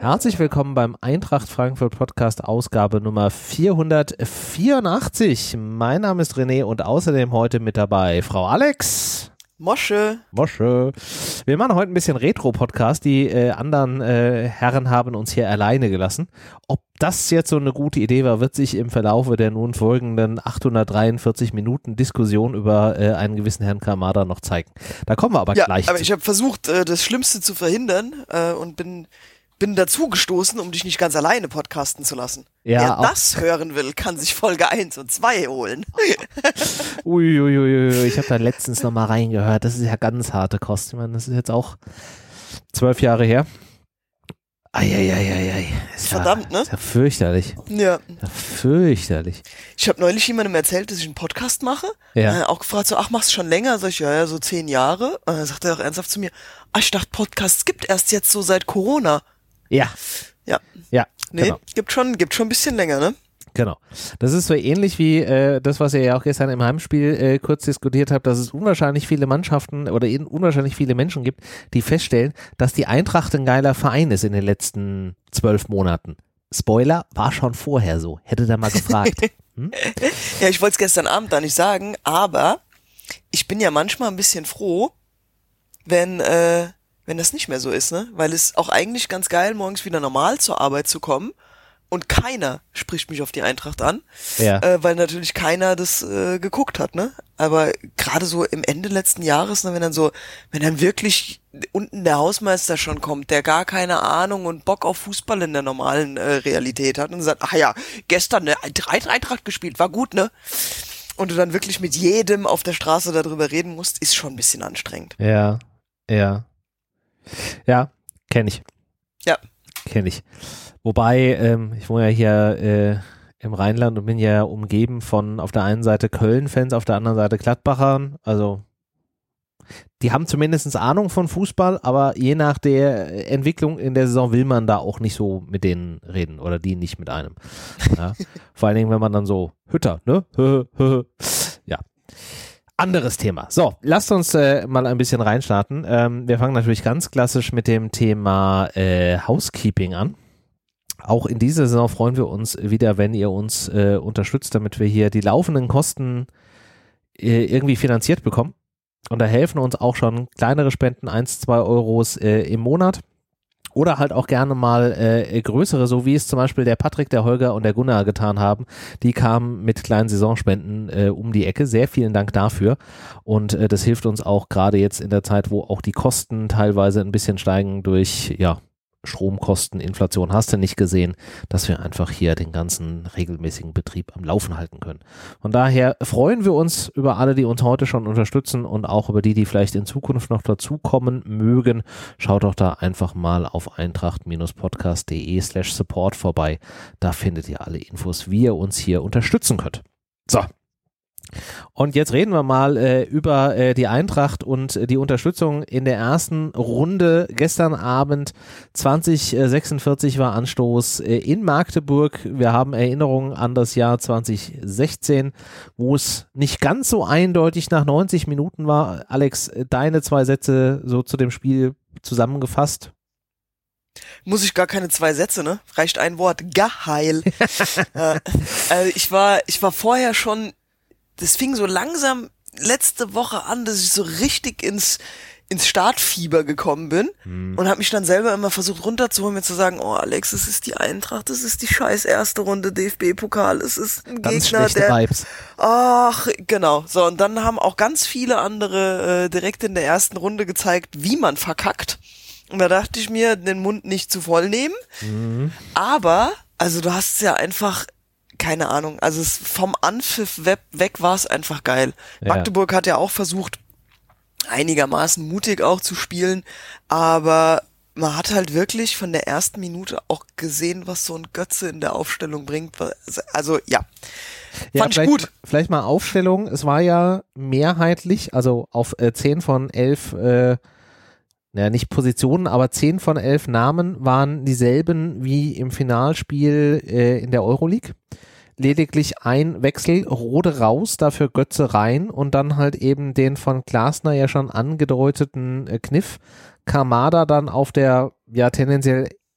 Herzlich willkommen beim Eintracht Frankfurt Podcast Ausgabe Nummer 484. Mein Name ist René und außerdem heute mit dabei Frau Alex. Mosche. Wir machen heute ein bisschen Retro-Podcast. Die anderen Herren haben uns hier alleine gelassen. Ob das jetzt so eine gute Idee war, wird sich im Verlaufe der nun folgenden 843 Minuten Diskussion über einen gewissen Herrn Kamada noch zeigen. Da kommen wir aber gleich aber zu. Ich habe versucht, das Schlimmste zu verhindern und bin dazu gestoßen, um dich nicht ganz alleine podcasten zu lassen. Ja, Wer das hören will, kann sich Folge 1 und 2 holen. Uiuiui, ich habe da letztens nochmal reingehört. Das ist ja ganz harte Kost. Ich meine, das ist jetzt auch 12 Jahre her. Eieieiei. Verdammt, ne? Ist ja fürchterlich. Ja. Fürchterlich. Ich habe neulich jemandem erzählt, dass ich einen Podcast mache. Ja. Auch gefragt, so, machst du schon länger? Sag ich, ja, so 10 Jahre. Und dann sagt er auch ernsthaft zu mir, ich dachte, Podcasts gibt erst jetzt so seit Corona. Ja. Ja. Ja, Nee, genau. gibt schon ein bisschen länger, ne? Genau. Das ist so ähnlich wie das, was ihr ja auch gestern im Heimspiel kurz diskutiert habt, dass es unwahrscheinlich viele Mannschaften oder unwahrscheinlich viele Menschen gibt, die feststellen, dass die Eintracht ein geiler Verein ist in den letzten 12 Monaten. Spoiler, war schon vorher so. Hätte da mal gefragt. Ja, ich wollte es gestern Abend da nicht sagen, aber ich bin ja manchmal ein bisschen froh, wenn das nicht mehr so ist, ne? Weil es auch eigentlich ganz geil, morgens wieder normal zur Arbeit zu kommen und keiner spricht mich auf die Eintracht an, Ja. weil natürlich keiner das geguckt hat, ne? Aber gerade so im Ende letzten Jahres, ne, wenn dann wirklich unten der Hausmeister schon kommt, der gar keine Ahnung und Bock auf Fußball in der normalen Realität hat und sagt, ach ja, gestern eine Eintracht gespielt, war gut, ne? Und du dann wirklich mit jedem auf der Straße darüber reden musst, ist schon ein bisschen anstrengend. Ja, kenne ich. Ja. Kenne ich. Wobei, ich wohne ja hier im Rheinland und bin ja umgeben von auf der einen Seite Köln-Fans, auf der anderen Seite Gladbachern. Also die haben zumindest Ahnung von Fußball, aber je nach der Entwicklung in der Saison will man da auch nicht so mit denen reden oder die nicht mit einem. Ja. Vor allen Dingen, wenn man dann so Hütter, ne? Ja. Anderes Thema. So, lasst uns mal ein bisschen reinstarten. Wir fangen natürlich ganz klassisch mit dem Thema Housekeeping an. Auch in dieser Saison freuen wir uns wieder, wenn ihr uns unterstützt, damit wir hier die laufenden Kosten irgendwie finanziert bekommen. Und da helfen uns auch schon kleinere Spenden, 1, 2 Euros im Monat. Oder halt auch gerne mal größere, so wie es zum Beispiel der Patrick, der Holger und der Gunnar getan haben. Die kamen mit kleinen Saisonspenden um die Ecke. Sehr vielen Dank dafür. Und das hilft uns auch gerade jetzt in der Zeit, wo auch die Kosten teilweise ein bisschen steigen durch, ja, Stromkosten, Inflation, hast du nicht gesehen, dass wir einfach hier den ganzen regelmäßigen Betrieb am Laufen halten können. Von daher freuen wir uns über alle, die uns heute schon unterstützen und auch über die vielleicht in Zukunft noch dazukommen mögen. Schaut doch da einfach mal auf eintracht-podcast.de/support vorbei. Da findet ihr alle Infos, wie ihr uns hier unterstützen könnt. So. Und jetzt reden wir mal über die Eintracht und die Unterstützung in der ersten Runde. Gestern Abend 20:46 war Anstoß in Magdeburg. Wir haben Erinnerungen an das Jahr 2016, wo es nicht ganz so eindeutig nach 90 Minuten war. Alex, deine 2 Sätze so zu dem Spiel zusammengefasst? Muss ich gar keine 2 Sätze, ne? Reicht ein Wort. Geil. Ich war vorher schon. Das fing so langsam letzte Woche an, dass ich so richtig ins Startfieber gekommen bin und habe mich dann selber immer versucht runterzuholen, mir zu sagen, oh Alex, es ist die Eintracht, es ist die scheiß erste Runde DFB-Pokal, es ist ein Ganz Gegner, schlechte Vibes. Ach, genau. So, und dann haben auch ganz viele andere direkt in der ersten Runde gezeigt, wie man verkackt. Und da dachte ich mir, den Mund nicht zu voll nehmen. Aber, also du hast es ja einfach, keine Ahnung, also vom Anpfiff weg war es einfach geil. Ja. Magdeburg hat ja auch versucht, einigermaßen mutig auch zu spielen, aber man hat halt wirklich von der ersten Minute auch gesehen, was so ein Götze in der Aufstellung bringt. Also ja, fand ich gut. Vielleicht mal Aufstellung, es war ja mehrheitlich, also auf 10 von 11 nicht Positionen, aber 10 von 11 Namen waren dieselben wie im Finalspiel in der Euroleague. Lediglich ein Wechsel, Rode raus, dafür Götze rein und dann halt eben den von Glasner ja schon angedeuteten Kniff. Kamada dann auf der ja tendenziell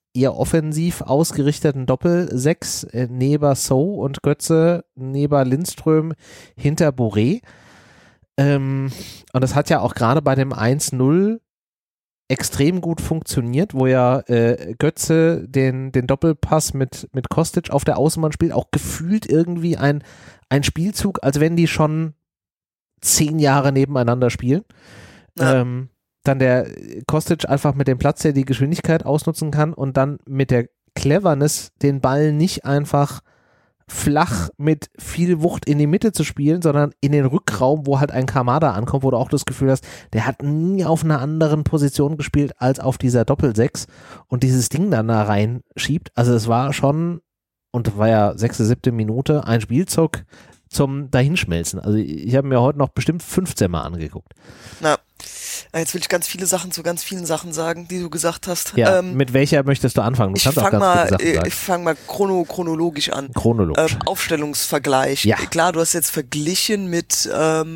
eher offensiv ausgerichteten Doppel-6 neben So und Götze, neben Lindström, hinter Boré. Und das hat ja auch gerade bei dem 1-0 extrem gut funktioniert, wo ja Götze den Doppelpass mit Kostic auf der Außenbahn spielt, auch gefühlt irgendwie ein Spielzug, als wenn die schon 10 Jahre nebeneinander spielen. Ja. Dann der Kostic einfach mit dem Platz, der die Geschwindigkeit ausnutzen kann und dann mit der Cleverness den Ball nicht einfach flach mit viel Wucht in die Mitte zu spielen, sondern in den Rückraum, wo halt ein Kamada ankommt, wo du auch das Gefühl hast, der hat nie auf einer anderen Position gespielt als auf dieser Doppel-6 und dieses Ding dann da reinschiebt. Also es war schon, und war ja 6., 7. Minute, ein Spielzug zum Dahinschmelzen. Also ich habe mir heute noch bestimmt 15 Mal angeguckt. Na, jetzt will ich ganz viele Sachen zu ganz vielen Sachen sagen, die du gesagt hast. Ja, mit welcher möchtest du anfangen? Du ich fange mal chronologisch an. Chronologisch. Aufstellungsvergleich. Ja. Klar, du hast jetzt verglichen mit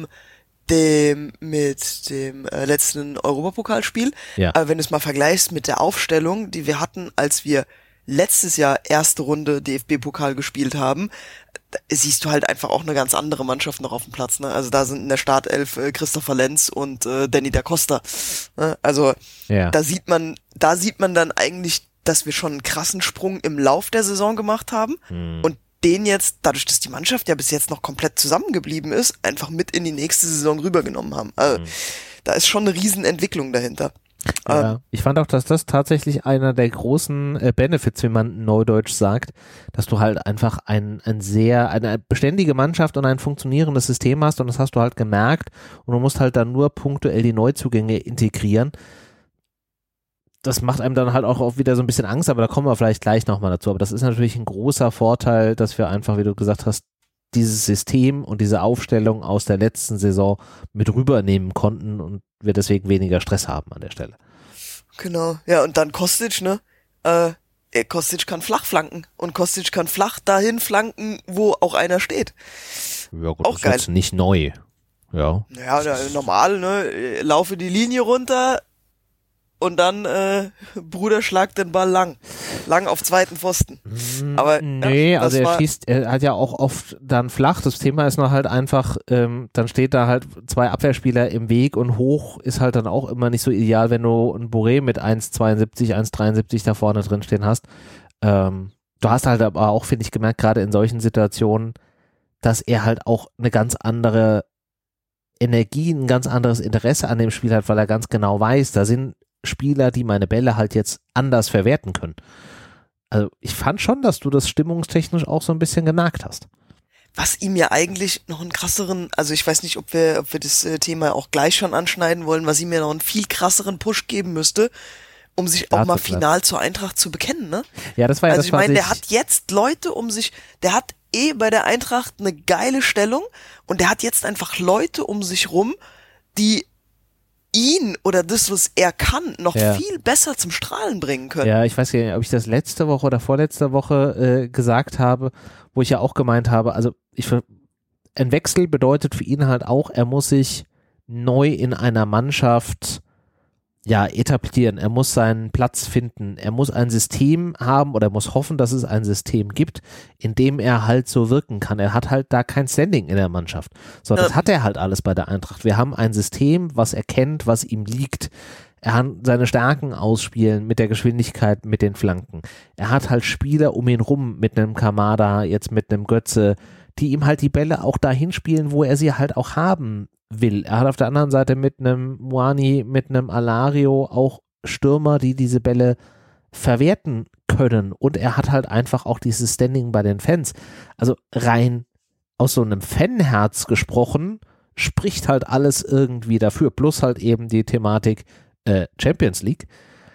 dem letzten Europapokalspiel. Ja. Aber wenn du es mal vergleichst mit der Aufstellung, die wir hatten, als wir letztes Jahr erste Runde DFB-Pokal gespielt haben, siehst du halt einfach auch eine ganz andere Mannschaft noch auf dem Platz. Ne? Also da sind in der Startelf Christopher Lenz und Danny da Costa. Ne? Also ja. Da sieht man dann eigentlich, dass wir schon einen krassen Sprung im Lauf der Saison gemacht haben und den jetzt, dadurch, dass die Mannschaft ja bis jetzt noch komplett zusammengeblieben ist, einfach mit in die nächste Saison rübergenommen haben. Also da ist schon eine Riesenentwicklung dahinter. Ja, ich fand auch, dass das tatsächlich einer der großen Benefits, wie man neudeutsch sagt, dass du halt einfach eine beständige Mannschaft und ein funktionierendes System hast und das hast du halt gemerkt und du musst halt dann nur punktuell die Neuzugänge integrieren. Das macht einem dann halt auch wieder so ein bisschen Angst, aber da kommen wir vielleicht gleich nochmal dazu. Aber das ist natürlich ein großer Vorteil, dass wir einfach, wie du gesagt hast, dieses System und diese Aufstellung aus der letzten Saison mit rübernehmen konnten und wir deswegen weniger Stress haben an der Stelle. Genau, ja, und dann Kostic, ne? Kostic kann flach flanken und Kostic kann flach dahin flanken, wo auch einer steht. Ja gut, auch das geil. Ist jetzt nicht neu. Ja. Ja, normal, ne? Laufe die Linie runter und dann Bruder schlagt den Ball lang auf zweiten Pfosten. Aber nee, ja, also er hat ja auch oft dann flach. Das Thema ist noch halt einfach, dann steht da halt 2 Abwehrspieler im Weg und hoch ist halt dann auch immer nicht so ideal, wenn du einen Boré mit 1,72, 1,73 da vorne drin stehen hast. Du hast halt aber auch, finde ich, gemerkt, gerade in solchen Situationen, dass er halt auch eine ganz andere Energie, ein ganz anderes Interesse an dem Spiel hat, weil er ganz genau weiß, da sind Spieler, die meine Bälle halt jetzt anders verwerten können. Also ich fand schon, dass du das stimmungstechnisch auch so ein bisschen gemerkt hast. Was ihm ja eigentlich noch einen krasseren, also ich weiß nicht, ob wir das Thema auch gleich schon anschneiden wollen, was ihm ja noch einen viel krasseren Push geben müsste, um sich auch mal final zur Eintracht zu bekennen, ne? Ja, das war ja also ich meine, der hat jetzt Leute der hat bei der Eintracht eine geile Stellung und der hat jetzt einfach Leute um sich rum, die ihn oder das, was er kann, noch viel besser zum Strahlen bringen können. Ja, ich weiß gar nicht, ob ich das letzte Woche oder vorletzte Woche gesagt habe, wo ich ja auch gemeint habe, also ein Wechsel bedeutet für ihn halt auch, er muss sich neu in einer Mannschaft etablieren, er muss seinen Platz finden, er muss ein System haben oder er muss hoffen, dass es ein System gibt, in dem er halt so wirken kann. Er hat halt da kein Standing in der Mannschaft. So, das hat er halt alles bei der Eintracht. Wir haben ein System, was er kennt, was ihm liegt. Er hat seine Stärken ausspielen mit der Geschwindigkeit, mit den Flanken. Er hat halt Spieler um ihn rum mit einem Kamada, jetzt mit einem Götze, die ihm halt die Bälle auch dahin spielen, wo er sie halt auch haben will. Er hat auf der anderen Seite mit einem Muani, mit einem Alario auch Stürmer, die diese Bälle verwerten können und er hat halt einfach auch dieses Standing bei den Fans. Also rein aus so einem Fanherz gesprochen, spricht halt alles irgendwie dafür, plus halt eben die Thematik Champions League.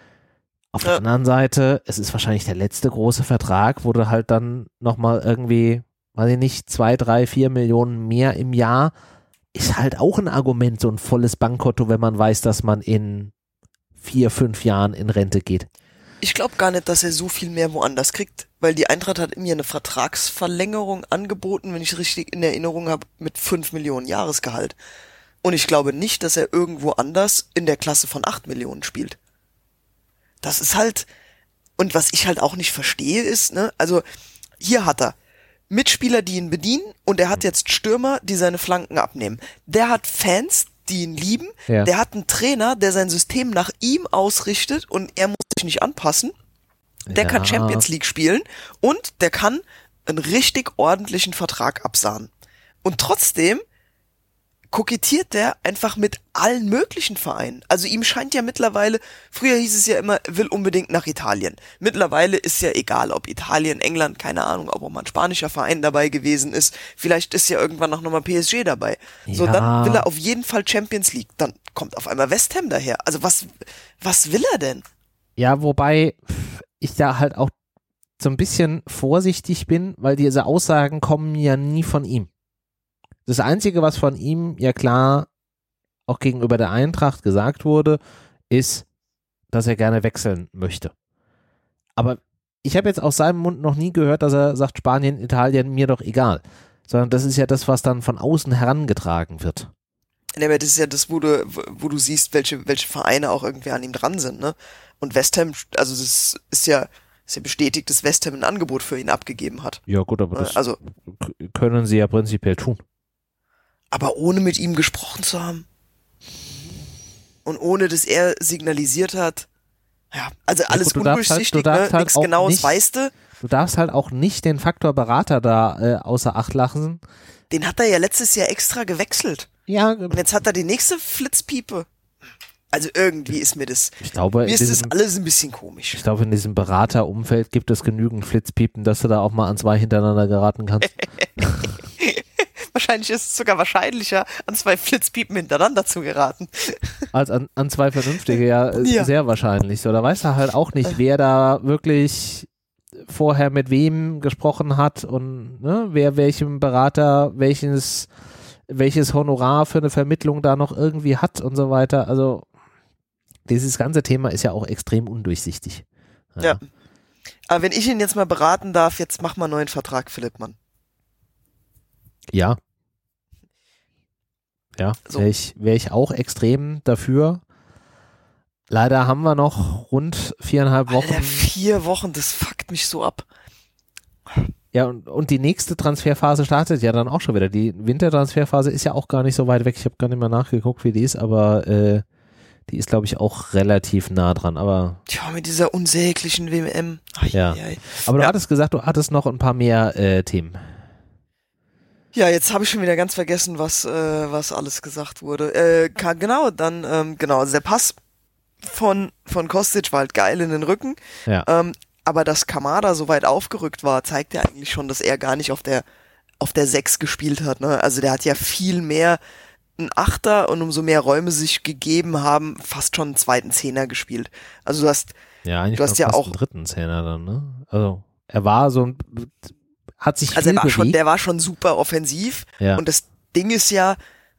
Auf der anderen Seite, es ist wahrscheinlich der letzte große Vertrag, wo du halt dann nochmal irgendwie, weiß ich nicht, 2, 3, 4 Millionen mehr im Jahr ist halt auch ein Argument, so ein volles Bankkonto, wenn man weiß, dass man in 4, 5 Jahren in Rente geht. Ich glaube gar nicht, dass er so viel mehr woanders kriegt, weil die Eintracht hat mir eine Vertragsverlängerung angeboten, wenn ich es richtig in Erinnerung habe, mit 5 Millionen Jahresgehalt. Und ich glaube nicht, dass er irgendwo anders in der Klasse von 8 Millionen spielt. Das ist halt, Und was ich halt auch nicht verstehe ist, ne, also hier hat er Mitspieler, die ihn bedienen und er hat jetzt Stürmer, die seine Flanken abnehmen. Der hat Fans, die ihn lieben. Ja. Der hat einen Trainer, der sein System nach ihm ausrichtet und er muss sich nicht anpassen. Der kann Champions League spielen und der kann einen richtig ordentlichen Vertrag absahnen. Und trotzdem kokettiert der einfach mit allen möglichen Vereinen. Also ihm scheint ja mittlerweile, früher hieß es ja immer, will unbedingt nach Italien. Mittlerweile ist ja egal, ob Italien, England, keine Ahnung, ob auch mal ein spanischer Verein dabei gewesen ist. Vielleicht ist ja irgendwann noch mal PSG dabei. So, dann will er auf jeden Fall Champions League. Dann kommt auf einmal West Ham daher. Also was will er denn? Ja, wobei ich da halt auch so ein bisschen vorsichtig bin, weil diese Aussagen kommen ja nie von ihm. Das Einzige, was von ihm ja klar auch gegenüber der Eintracht gesagt wurde, ist, dass er gerne wechseln möchte. Aber ich habe jetzt aus seinem Mund noch nie gehört, dass er sagt, Spanien, Italien, mir doch egal. Sondern das ist ja das, was dann von außen herangetragen wird. Ja, aber das ist ja das, wo du siehst, welche Vereine auch irgendwie an ihm dran sind, ne? Und West Ham, also das ist ja bestätigt, dass West Ham ein Angebot für ihn abgegeben hat. Ja gut, aber das können sie ja prinzipiell tun. Aber ohne mit ihm gesprochen zu haben. Und ohne, dass er signalisiert hat. Ja, also alles undurchsichtig, ne? Nichts Genaues weißt du. Du darfst halt auch nicht den Faktor Berater da außer Acht lassen. Den hat er ja letztes Jahr extra gewechselt. Ja. Und jetzt hat er die nächste Flitzpiepe. Also irgendwie ist mir das, mir ist das alles ein bisschen komisch. Ich glaube, in diesem Beraterumfeld gibt es genügend Flitzpiepen, dass du da auch mal an zwei hintereinander geraten kannst. Wahrscheinlich ist es sogar wahrscheinlicher, an zwei Flitzpiepen hintereinander zu geraten. Als an zwei vernünftige, ja, sehr wahrscheinlich. So, da weiß er halt auch nicht, wer da wirklich vorher mit wem gesprochen hat und ne, wer welchem Berater welches Honorar für eine Vermittlung da noch irgendwie hat und so weiter. Also dieses ganze Thema ist ja auch extrem undurchsichtig. Ja. Aber wenn ich ihn jetzt mal beraten darf, jetzt mach mal einen neuen Vertrag, Philipp Mann. Ja. Ja, so. wäre ich auch extrem dafür. Leider haben wir noch rund 4,5 Wochen. Alter, 4 Wochen, das fuckt mich so ab. Ja, und die nächste Transferphase startet ja dann auch schon wieder. Die Wintertransferphase ist ja auch gar nicht so weit weg. Ich habe gar nicht mal nachgeguckt, wie die ist, aber die ist, glaube ich, auch relativ nah dran. Aber tja, mit dieser unsäglichen WM. Ja. Aber du hattest gesagt, du hattest noch ein paar mehr Themen. Ja, jetzt habe ich schon wieder ganz vergessen, was alles gesagt wurde. Genau, dann, also der Pass von Kostic war halt geil in den Rücken. Ja. Aber dass Kamada so weit aufgerückt war, zeigt ja eigentlich schon, dass er gar nicht auf der 6 gespielt hat. Ne? Also der hat ja viel mehr einen Achter und umso mehr Räume sich gegeben haben, fast schon einen zweiten Zehner gespielt. Also du hast ja auch einen dritten Zehner dann, ne? Also er war so hat sich also viel der war schon super offensiv. Ja. Und das Ding ist ja,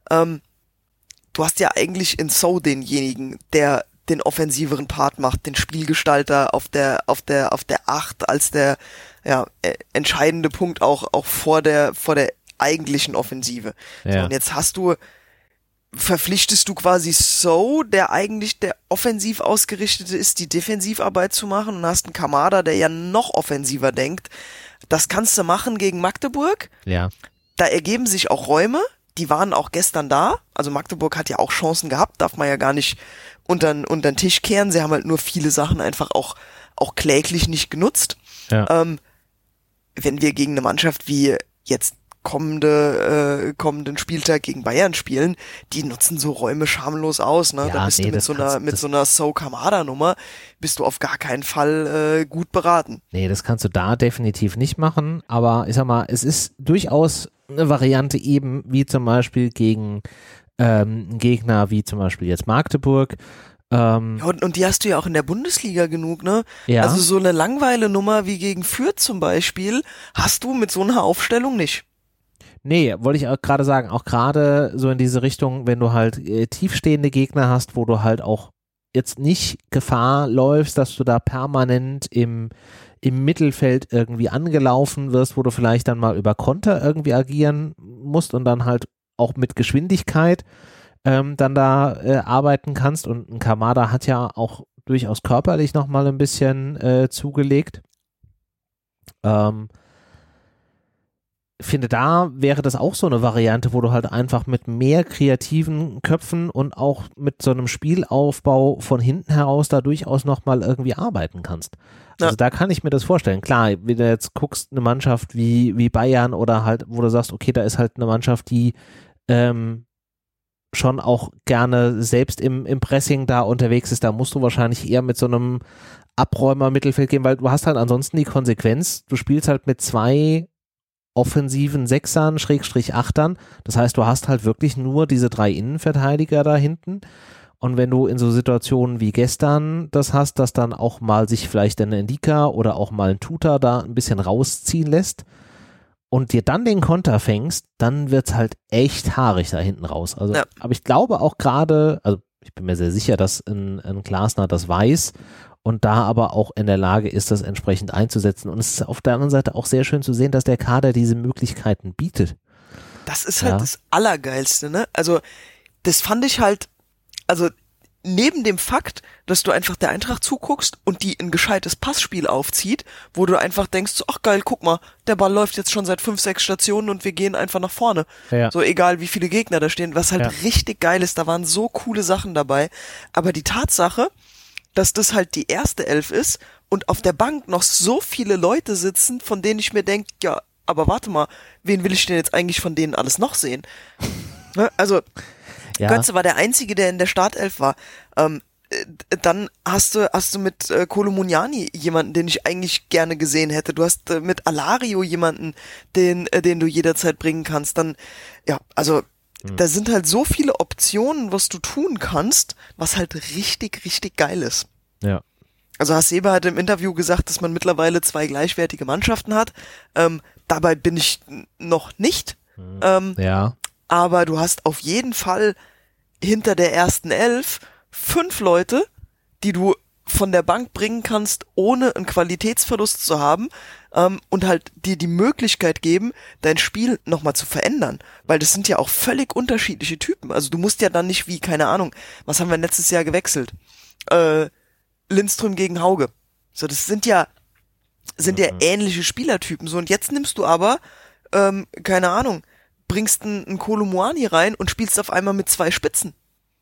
du hast ja eigentlich in So denjenigen, der den offensiveren Part macht, den Spielgestalter auf der 8 als der entscheidende Punkt auch vor der eigentlichen Offensive. Ja. So, und jetzt verpflichtest du quasi So, der eigentlich der offensiv ausgerichtete ist, die Defensivarbeit zu machen und hast einen Kamada, der ja noch offensiver denkt. Das kannst du machen gegen Magdeburg. Ja. Da ergeben sich auch Räume, die waren auch gestern da. Also Magdeburg hat ja auch Chancen gehabt, darf man ja gar nicht unter den Tisch kehren. Sie haben halt nur viele Sachen einfach auch kläglich nicht genutzt. Ja. Wenn wir gegen eine Mannschaft wie jetzt kommenden Spieltag gegen Bayern spielen, die nutzen so Räume schamlos aus, ne? Ja, Da bist du mit so einer So-Kamada-Nummer bist du auf gar keinen Fall gut beraten. Nee, das kannst du da definitiv nicht machen, aber ich sag mal, es ist durchaus eine Variante eben, wie zum Beispiel gegen einen Gegner wie zum Beispiel jetzt Magdeburg. Ja, und die hast du ja auch in der Bundesliga genug, ne? Ja. Also so eine Langweile-Nummer wie gegen Fürth zum Beispiel hast du mit so einer Aufstellung nicht. Nee, wollte ich auch gerade sagen, auch gerade so in diese Richtung, wenn du halt tiefstehende Gegner hast, wo du halt auch jetzt nicht Gefahr läufst, dass du da permanent im Mittelfeld irgendwie angelaufen wirst, wo du vielleicht dann mal über Konter irgendwie agieren musst und dann halt auch mit Geschwindigkeit dann da arbeiten kannst. Und ein Kamada hat ja auch durchaus körperlich nochmal ein bisschen zugelegt. Finde, da wäre das auch so eine Variante, wo du halt einfach mit mehr kreativen Köpfen und auch mit so einem Spielaufbau von hinten heraus da durchaus nochmal irgendwie arbeiten kannst. Also da kann ich mir das vorstellen. Klar, wenn du jetzt guckst, eine Mannschaft wie Bayern oder halt, wo du sagst, okay, da ist halt eine Mannschaft, die schon auch gerne selbst im Pressing da unterwegs ist, da musst du wahrscheinlich eher mit so einem Abräumer-Mittelfeld gehen, weil du hast halt ansonsten die Konsequenz, du spielst halt mit 2 offensiven Sechsern, Schrägstrich Achtern. Das heißt, du hast halt wirklich nur diese 3 Innenverteidiger da hinten. Und wenn du in so Situationen wie gestern das hast, dass dann auch mal sich vielleicht ein Ndika oder auch mal ein Tuta da ein bisschen rausziehen lässt und dir dann den Konter fängst, dann wird's halt echt haarig da hinten raus. Also, aber ich glaube auch gerade, also ich bin mir sehr sicher, dass ein Glasner das weiß und da aber auch in der Lage ist, das entsprechend einzusetzen. Und es ist auf der anderen Seite auch sehr schön zu sehen, dass der Kader diese Möglichkeiten bietet. Das ist halt das Allergeilste, ne? Also, das fand ich halt, also neben dem Fakt, dass du einfach der Eintracht zuguckst und die ein gescheites Passspiel aufzieht, wo du einfach denkst, so, ach geil, guck mal, der Ball läuft jetzt schon seit 5, 6 Stationen und wir gehen einfach nach vorne. Ja. So egal, wie viele Gegner da stehen, was halt richtig geil ist, da waren so coole Sachen dabei. Aber die Tatsache, dass das halt die erste Elf ist und auf der Bank noch so viele Leute sitzen, von denen ich mir denke, ja, aber warte mal, wen will ich denn jetzt eigentlich von denen alles noch sehen? Also, Götze war der Einzige, der in der Startelf war. Dann hast du mit Kolo Muani jemanden, den ich eigentlich gerne gesehen hätte. Du hast mit Alario jemanden, den du jederzeit bringen kannst. Dann, da sind halt so viele Optionen, was du tun kannst, was halt richtig, richtig geil ist. Ja. Also Hasebe hat im Interview gesagt, dass man mittlerweile 2 gleichwertige Mannschaften hat. Dabei bin ich noch nicht. Aber du hast auf jeden Fall hinter der ersten 11 5 Leute, die du von der Bank bringen kannst, ohne einen Qualitätsverlust zu haben, und halt dir die Möglichkeit geben, dein Spiel nochmal zu verändern. Weil das sind ja auch völlig unterschiedliche Typen. Also du musst ja dann nicht wie, keine Ahnung, was haben wir letztes Jahr gewechselt? Lindström gegen Hauge. So, das sind ja ähnliche Spielertypen. So, und jetzt nimmst du aber, keine Ahnung, bringst einen Kolo Muani rein und spielst auf einmal mit 2 Spitzen.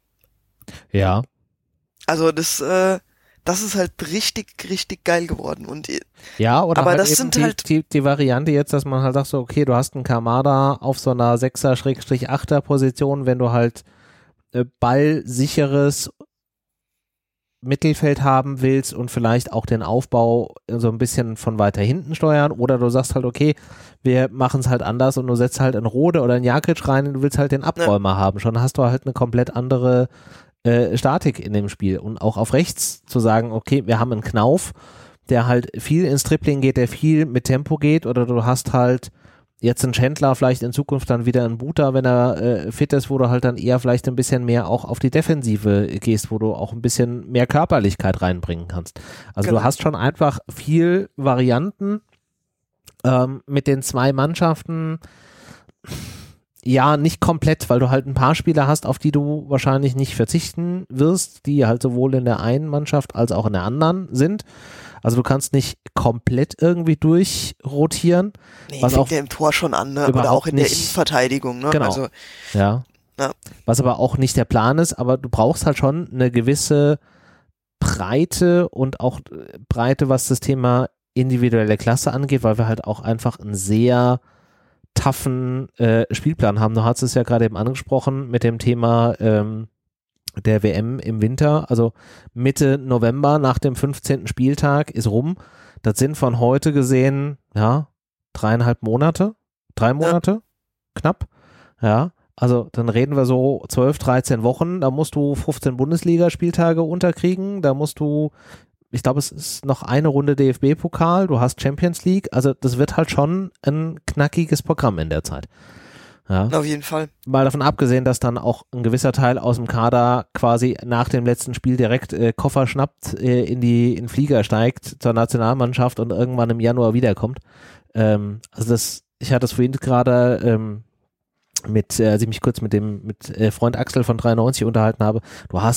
Ja. Also das ist halt richtig, richtig geil geworden. Und ja, oder aber halt das eben sind halt die Variante jetzt, dass man halt sagt so, okay, du hast einen Kamada auf so einer 6er-8er Position, wenn du halt ballsicheres Mittelfeld haben willst und vielleicht auch den Aufbau so ein bisschen von weiter hinten steuern, oder du sagst halt, okay, wir machen es halt anders und du setzt halt einen Rode oder einen Jakic rein und du willst halt den Abräumer haben. Schon hast du halt eine komplett andere Statik in dem Spiel. Und auch auf rechts zu sagen, okay, wir haben einen Knauf, der halt viel ins Tripling geht, der viel mit Tempo geht, oder du hast halt jetzt einen Chandler, vielleicht in Zukunft dann wieder einen Buta, wenn er fit ist, wo du halt dann eher vielleicht ein bisschen mehr auch auf die Defensive gehst, wo du auch ein bisschen mehr Körperlichkeit reinbringen kannst. Also du hast schon einfach viel Varianten mit den 2 Mannschaften. Ja, nicht komplett, weil du halt ein paar Spieler hast, auf die du wahrscheinlich nicht verzichten wirst, die halt sowohl in der einen Mannschaft als auch in der anderen sind. Also du kannst nicht komplett irgendwie durchrotieren. Nee, was fängt auch ja im Tor schon an, ne? Oder auch in der Innenverteidigung, ne? Genau. Also, ja. Was aber auch nicht der Plan ist, aber du brauchst halt schon eine gewisse Breite und auch Breite, was das Thema individuelle Klasse angeht, weil wir halt auch einfach einen sehr toughen Spielplan haben. Du hast es ja gerade eben angesprochen mit dem Thema der WM im Winter, also Mitte November nach dem 15. Spieltag ist rum. Das sind von heute gesehen, 3,5 Monate, 3 Monate, knapp, also dann reden wir so 12, 13 Wochen, da musst du 15 Bundesligaspieltage unterkriegen, da musst du, ich glaube, es ist noch eine Runde DFB-Pokal, du hast Champions League, also das wird halt schon ein knackiges Programm in der Zeit. Ja. Auf jeden Fall. Mal davon abgesehen, dass dann auch ein gewisser Teil aus dem Kader quasi nach dem letzten Spiel direkt Koffer schnappt, in den Flieger steigt zur Nationalmannschaft und irgendwann im Januar wiederkommt. Also ich hatte es vorhin gerade als ich mich kurz mit Freund Axel von 93 unterhalten habe, du hast halt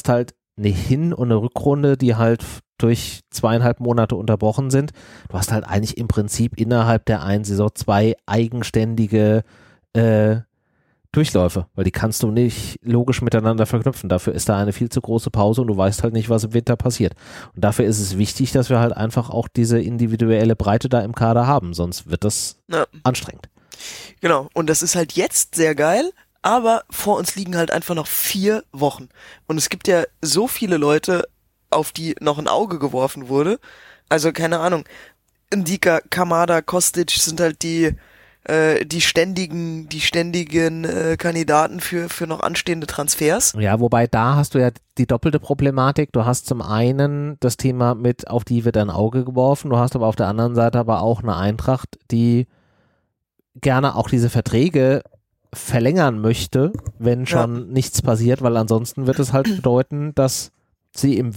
eine Hin- und eine Rückrunde, die halt durch 2,5 Monate unterbrochen sind. Du hast halt eigentlich im Prinzip innerhalb der einen Saison 2 eigenständige Durchläufe, weil die kannst du nicht logisch miteinander verknüpfen. Dafür ist da eine viel zu große Pause und du weißt halt nicht, was im Winter passiert. Und dafür ist es wichtig, dass wir halt einfach auch diese individuelle Breite da im Kader haben, sonst wird das anstrengend. Genau, und das ist halt jetzt sehr geil, aber vor uns liegen halt einfach noch 4 Wochen. Und es gibt ja so viele Leute, auf die noch ein Auge geworfen wurde. Also keine Ahnung, Ndika, Kamada, Kostic sind halt die ständigen Kandidaten für noch anstehende Transfers. Ja, wobei da hast du ja die doppelte Problematik. Du hast zum einen das Thema mit, auf die wird ein Auge geworfen. Du hast aber auf der anderen Seite aber auch eine Eintracht, die gerne auch diese Verträge verlängern möchte, wenn schon nichts passiert, weil ansonsten wird es halt bedeuten, dass sie im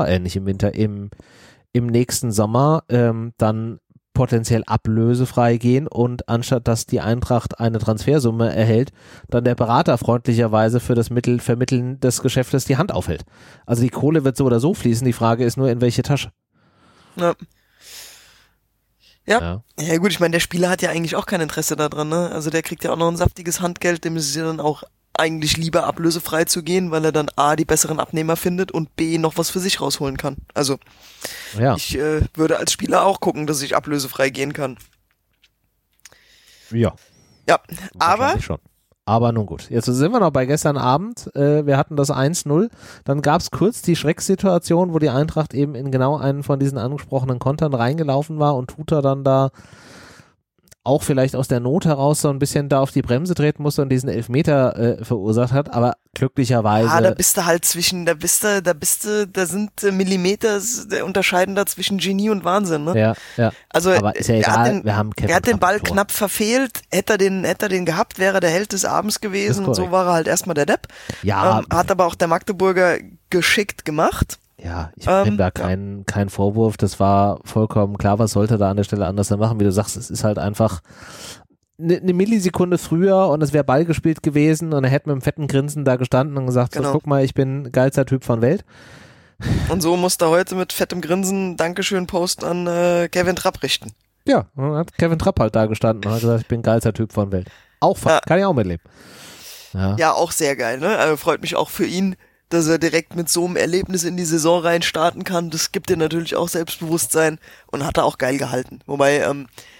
nächsten Sommer dann potenziell ablösefrei gehen und anstatt dass die Eintracht eine Transfersumme erhält, dann der Berater freundlicherweise für das Vermitteln des Geschäftes die Hand aufhält. Also die Kohle wird so oder so fließen, die Frage ist nur, in welche Tasche. Ja gut, ich meine, der Spieler hat ja eigentlich auch kein Interesse daran, ne? Also der kriegt ja auch noch ein saftiges Handgeld, dem ist es ja dann auch eigentlich lieber ablösefrei zu gehen, weil er dann A, die besseren Abnehmer findet und B, noch was für sich rausholen kann. Also ich würde als Spieler auch gucken, dass ich ablösefrei gehen kann. Ja, aber schon. Aber nun gut, jetzt sind wir noch bei gestern Abend, wir hatten das 1-0, dann gab es kurz die Schrecksituation, wo die Eintracht eben in genau einen von diesen angesprochenen Kontern reingelaufen war und Tuta dann da auch vielleicht aus der Not heraus so ein bisschen da auf die Bremse treten musste und diesen Elfmeter verursacht hat, aber glücklicherweise. Da bist du halt da sind Millimeter, unterscheiden da zwischen Genie und Wahnsinn, ne? Ja. Also, aber ist ja egal, er hat den Ball knapp verfehlt, hätte er den gehabt, wäre er der Held des Abends gewesen und so war er halt erstmal der Depp. Ja. Hat aber auch der Magdeburger geschickt gemacht. Ja, ich nehme da keinen Vorwurf, das war vollkommen klar, was sollte da an der Stelle anders machen, wie du sagst, es ist halt einfach eine Millisekunde früher und es wäre Ball gespielt gewesen und er hätte mit einem fetten Grinsen da gestanden und gesagt, so guck mal, ich bin geilster Typ von Welt. Und so muss er heute mit fettem Grinsen Dankeschön-Post an Kevin Trapp richten. Ja, und hat Kevin Trapp halt da gestanden und hat gesagt, ich bin geilster Typ von Welt. Kann ich auch mitleben. Ja, auch sehr geil, ne? Also freut mich auch für ihn, dass er direkt mit so einem Erlebnis in die Saison rein starten kann. Das gibt dir natürlich auch Selbstbewusstsein und hat er auch geil gehalten. Wobei, er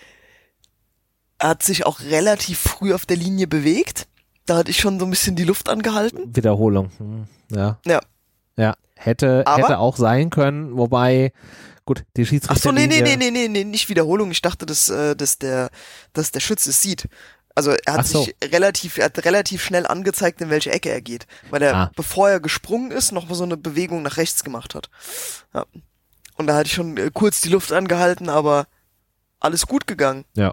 hat sich auch relativ früh auf der Linie bewegt. Da hatte ich schon so ein bisschen die Luft angehalten. Wiederholung. Ja. Hätte auch sein können, wobei, gut, die Schiedsrichterlinie. Ach so, nee, nicht Wiederholung. Ich dachte, dass der Schütze es sieht. Also er hat relativ schnell angezeigt, in welche Ecke er geht, weil er, bevor er gesprungen ist, noch mal so eine Bewegung nach rechts gemacht hat. Ja. Und da hatte ich schon kurz die Luft angehalten, aber alles gut gegangen. Ja.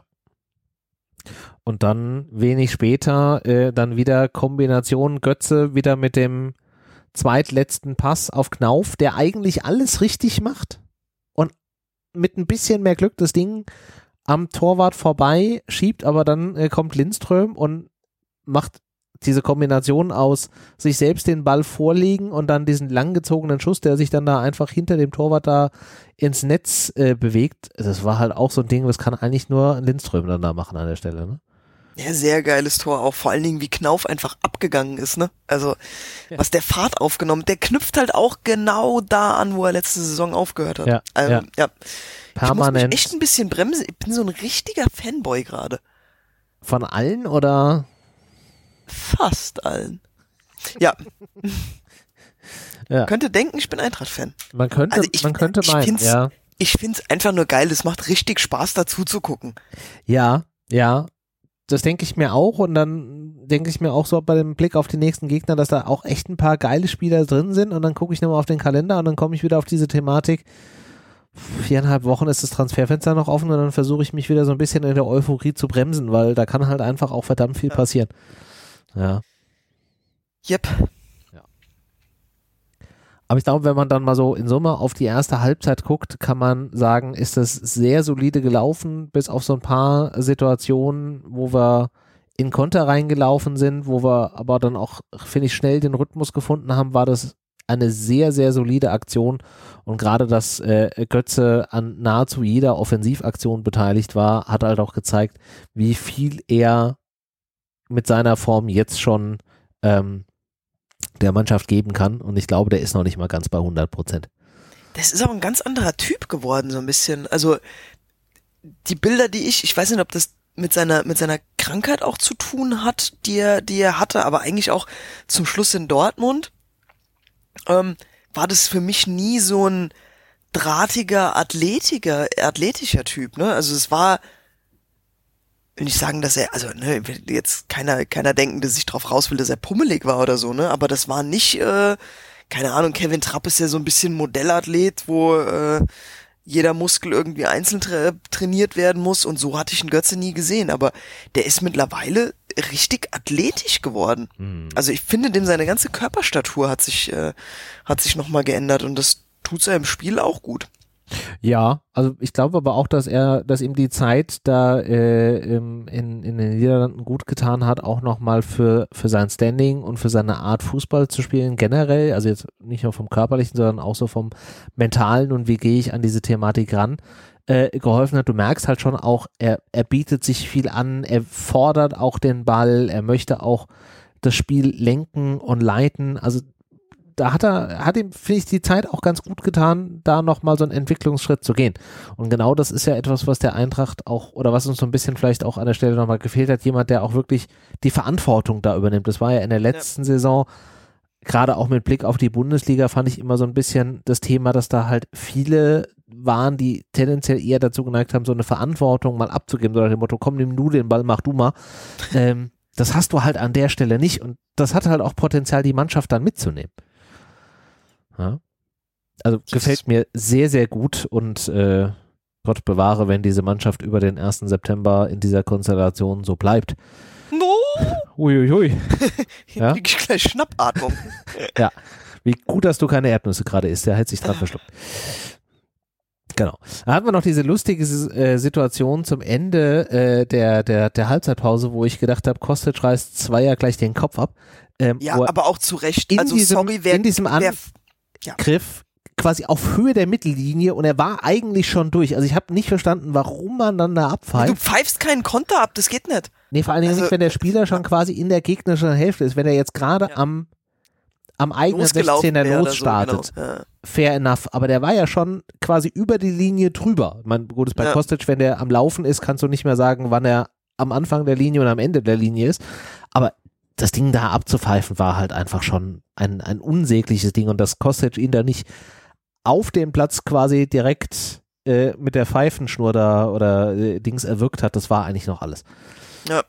Und dann wenig später dann wieder Kombination Götze wieder mit dem zweitletzten Pass auf Knauf, der eigentlich alles richtig macht und mit ein bisschen mehr Glück das Ding am Torwart vorbei schiebt, aber dann kommt Lindström und macht diese Kombination aus sich selbst den Ball vorlegen und dann diesen langgezogenen Schuss, der sich dann da einfach hinter dem Torwart da ins Netz bewegt. Das war halt auch so ein Ding, das kann eigentlich nur Lindström dann da machen an der Stelle, ne? Ja, sehr geiles Tor, auch vor allen Dingen, wie Knauf einfach abgegangen ist, ne? Also, was der Fahrt aufgenommen, der knüpft halt auch genau da an, wo er letzte Saison aufgehört hat. Ja. Permanent. Ich muss mich echt ein bisschen bremsen, ich bin so ein richtiger Fanboy gerade. Von allen oder? Fast allen. Ja. Könnte denken, ich bin Eintracht-Fan. Man könnte meinen, ja. Ich find's einfach nur geil, es macht richtig Spaß dazu zu gucken. Ja. Das denke ich mir auch und dann denke ich mir auch so bei dem Blick auf die nächsten Gegner, dass da auch echt ein paar geile Spieler drin sind und dann gucke ich nochmal auf den Kalender und dann komme ich wieder auf diese Thematik. 4,5 Wochen ist das Transferfenster noch offen und dann versuche ich mich wieder so ein bisschen in der Euphorie zu bremsen, weil da kann halt einfach auch verdammt viel passieren. Ja. Yep. Ja. Aber ich glaube, wenn man dann mal so in Summe auf die erste Halbzeit guckt, kann man sagen, ist das sehr solide gelaufen, bis auf so ein paar Situationen, wo wir in Konter reingelaufen sind, wo wir aber dann auch, finde ich, schnell den Rhythmus gefunden haben, war das eine sehr, sehr solide Aktion und gerade, dass Götze an nahezu jeder Offensivaktion beteiligt war, hat halt auch gezeigt, wie viel er mit seiner Form jetzt schon der Mannschaft geben kann und ich glaube, der ist noch nicht mal ganz bei 100%. Das ist auch ein ganz anderer Typ geworden, so ein bisschen. Also die Bilder, die ich weiß nicht, ob das mit seiner Krankheit auch zu tun hat, die er hatte, aber eigentlich auch zum Schluss in Dortmund, war das für mich nie so ein drahtiger, athletischer Typ, ne? Also es war, will nicht sagen, dass er, also ne, jetzt keiner denken, dass ich drauf raus will, dass er pummelig war oder so, ne? Aber das war nicht, keine Ahnung, Kevin Trapp ist ja so ein bisschen Modellathlet, wo jeder Muskel irgendwie einzeln trainiert werden muss und so hatte ich einen Götze nie gesehen, aber der ist mittlerweile richtig athletisch geworden. Also ich finde, dem seine ganze Körperstatur hat sich nochmal geändert und das tut seinem Spiel auch gut. Ja, also ich glaube aber auch, dass ihm die Zeit da in den Niederlanden gut getan hat, auch nochmal für sein Standing und für seine Art Fußball zu spielen generell, also jetzt nicht nur vom Körperlichen, sondern auch so vom Mentalen und wie gehe ich an diese Thematik ran, geholfen hat. Du merkst halt schon auch, er bietet sich viel an, er fordert auch den Ball, er möchte auch das Spiel lenken und leiten, also da hat ihm, finde ich, die Zeit auch ganz gut getan, da nochmal so einen Entwicklungsschritt zu gehen. Und genau das ist ja etwas, was der Eintracht auch, oder was uns so ein bisschen vielleicht auch an der Stelle nochmal gefehlt hat, jemand, der auch wirklich die Verantwortung da übernimmt. Das war ja in der letzten Saison, gerade auch mit Blick auf die Bundesliga, fand ich immer so ein bisschen das Thema, dass da halt viele waren, die tendenziell eher dazu geneigt haben, so eine Verantwortung mal abzugeben, so nach dem Motto, komm, nimm du den Ball, mach du mal. Das hast du halt an der Stelle nicht und das hat halt auch Potenzial, die Mannschaft dann mitzunehmen. Ja. Also gefällt mir sehr, sehr gut und Gott bewahre, wenn diese Mannschaft über den 1. September in dieser Konstellation so bleibt. No! Uiuiui. Ja? Krieg ich gleich Schnappatmung. Ja, wie gut, dass du keine Erdnüsse gerade isst, der hat sich dran verschluckt. Genau. Da hatten wir noch diese lustige Situation zum Ende der Halbzeitpause, wo ich gedacht habe, Kostic reißt Zweier gleich den Kopf ab. Ja, aber auch zu Recht. In diesem Angriff quasi auf Höhe der Mittellinie und er war eigentlich schon durch. Also ich habe nicht verstanden, warum man dann da abpfeift. Du pfeifst keinen Konter ab, das geht nicht. Nee, vor allen Dingen nicht, wenn der Spieler schon quasi in der gegnerischen Hälfte ist. Wenn er jetzt gerade am eigenen 16er losstartet. So, genau. Fair enough. Aber der war ja schon quasi über die Linie drüber. Ich meine, gut ist bei Kostic, wenn der am Laufen ist, kannst du nicht mehr sagen, wann er am Anfang der Linie und am Ende der Linie ist. Aber das Ding da abzupfeifen war halt einfach schon ein unsägliches Ding und dass Kostic ihn da nicht auf dem Platz quasi direkt mit der Pfeifenschnur da oder Dings erwürgt hat, das war eigentlich noch alles. Ja.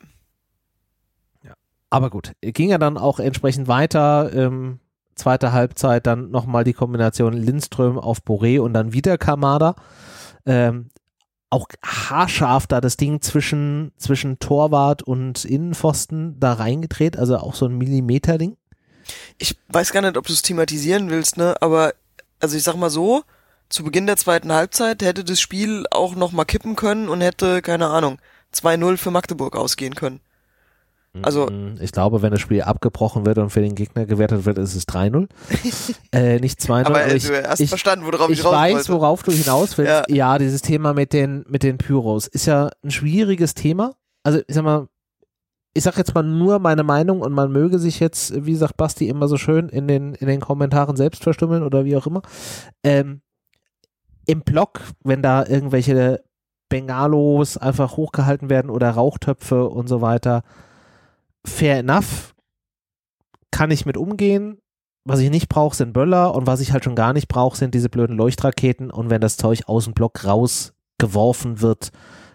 Aber gut, ging er dann auch entsprechend weiter, zweite Halbzeit dann nochmal die Kombination Lindström auf Boré und dann wieder Kamada. Auch haarscharf da das Ding zwischen Torwart und Innenpfosten da reingedreht, also auch so ein Millimeter-Ding. Ich weiß gar nicht, ob du es thematisieren willst, ne, aber also ich sag mal so, zu Beginn der zweiten Halbzeit hätte das Spiel auch noch mal kippen können und hätte, keine Ahnung, 2-0 für Magdeburg ausgehen können. Also ich glaube, wenn das Spiel abgebrochen wird und für den Gegner gewertet wird, ist es 3-0, nicht 2-0. Aber du hast verstanden, worauf ich raus weiß, wollte. worauf du hinaus willst. Ja, dieses Thema mit den Pyros ist ja ein schwieriges Thema. Also ich sag jetzt mal nur meine Meinung und man möge sich jetzt, wie sagt Basti immer so schön, in den Kommentaren selbst verstümmeln oder wie auch immer. Im Block, wenn da irgendwelche Bengalos einfach hochgehalten werden oder Rauchtöpfe und so weiter, fair enough, kann ich mit umgehen. Was ich nicht brauche, sind Böller und was ich halt schon gar nicht brauche, sind diese blöden Leuchtraketen und wenn das Zeug aus dem Block rausgeworfen wird,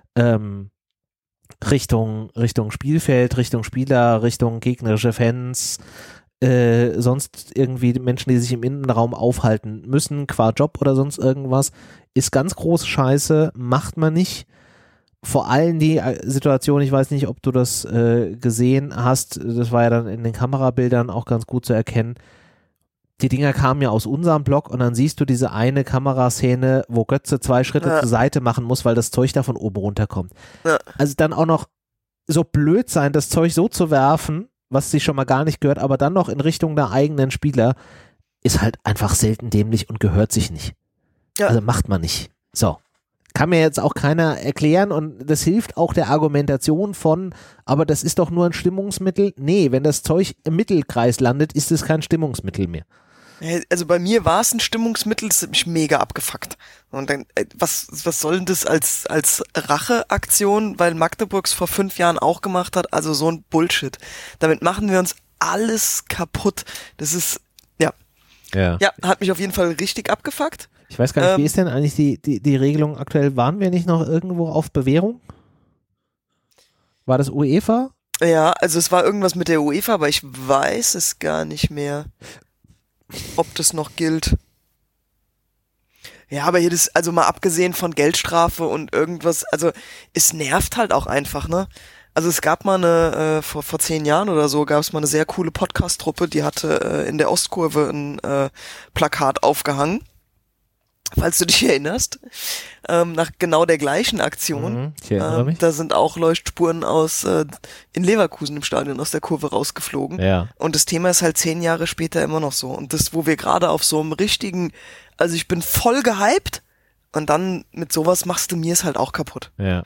Richtung Spielfeld, Richtung Spieler, Richtung gegnerische Fans, sonst irgendwie Menschen, die sich im Innenraum aufhalten müssen, qua Job oder sonst irgendwas, ist ganz große Scheiße, macht man nicht. Vor allem die Situation, ich weiß nicht, ob du das gesehen hast, das war ja dann in den Kamerabildern auch ganz gut zu erkennen, die Dinger kamen ja aus unserem Block und dann siehst du diese eine Kameraszene, wo Götze 2 Schritte zur Seite machen muss, weil das Zeug da von oben runterkommt. Ja. Also dann auch noch so blöd sein, das Zeug so zu werfen, was sich schon mal gar nicht gehört, aber dann noch in Richtung der eigenen Spieler, ist halt einfach selten dämlich und gehört sich nicht. Ja. Also macht man nicht. So. Kann mir jetzt auch keiner erklären und das hilft auch der Argumentation von, aber das ist doch nur ein Stimmungsmittel. Nee, wenn das Zeug im Mittelkreis landet, ist es kein Stimmungsmittel mehr. Also bei mir war es ein Stimmungsmittel, das hat mich mega abgefuckt. Und dann, was soll denn das als Racheaktion, weil Magdeburg's vor 5 Jahren auch gemacht hat? Also so ein Bullshit. Damit machen wir uns alles kaputt. Das ist, ja, hat mich auf jeden Fall richtig abgefuckt. Ich weiß gar nicht, wie ist denn eigentlich die Regelung aktuell? Waren wir nicht noch irgendwo auf Bewährung? War das UEFA? Ja, also es war irgendwas mit der UEFA, aber ich weiß es gar nicht mehr, ob das noch gilt. Ja, aber hier das, also mal abgesehen von Geldstrafe und irgendwas, also es nervt halt auch einfach, ne? Also es gab mal vor 10 Jahren oder so, gab es mal eine sehr coole Podcast-Truppe, die hatte in der Ostkurve ein Plakat aufgehangen, falls du dich erinnerst, nach genau der gleichen Aktion. Ich erinnere mich. Da sind auch Leuchtspuren in Leverkusen im Stadion aus der Kurve rausgeflogen. Ja. Und das Thema ist halt 10 Jahre später immer noch so. Und das, wo wir gerade auf so einem richtigen, also ich bin voll gehypt und dann mit sowas machst du mir es halt auch kaputt. Ja.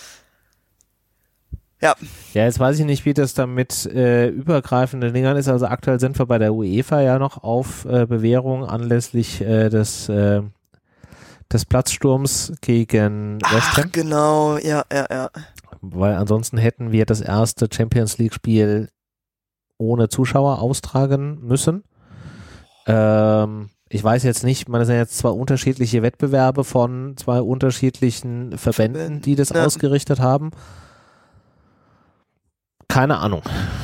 Ja. Ja, jetzt weiß ich nicht, wie das dann mit übergreifenden Dingern ist. Also aktuell sind wir bei der UEFA ja noch auf Bewährung anlässlich des Platzsturms gegen West Ham. Ach, genau, ja. Weil ansonsten hätten wir das erste Champions League Spiel ohne Zuschauer austragen müssen. Ich weiß jetzt nicht, man sind jetzt 2 unterschiedliche Wettbewerbe von 2 unterschiedlichen Verbänden, die das ausgerichtet haben. Keine Ahnung.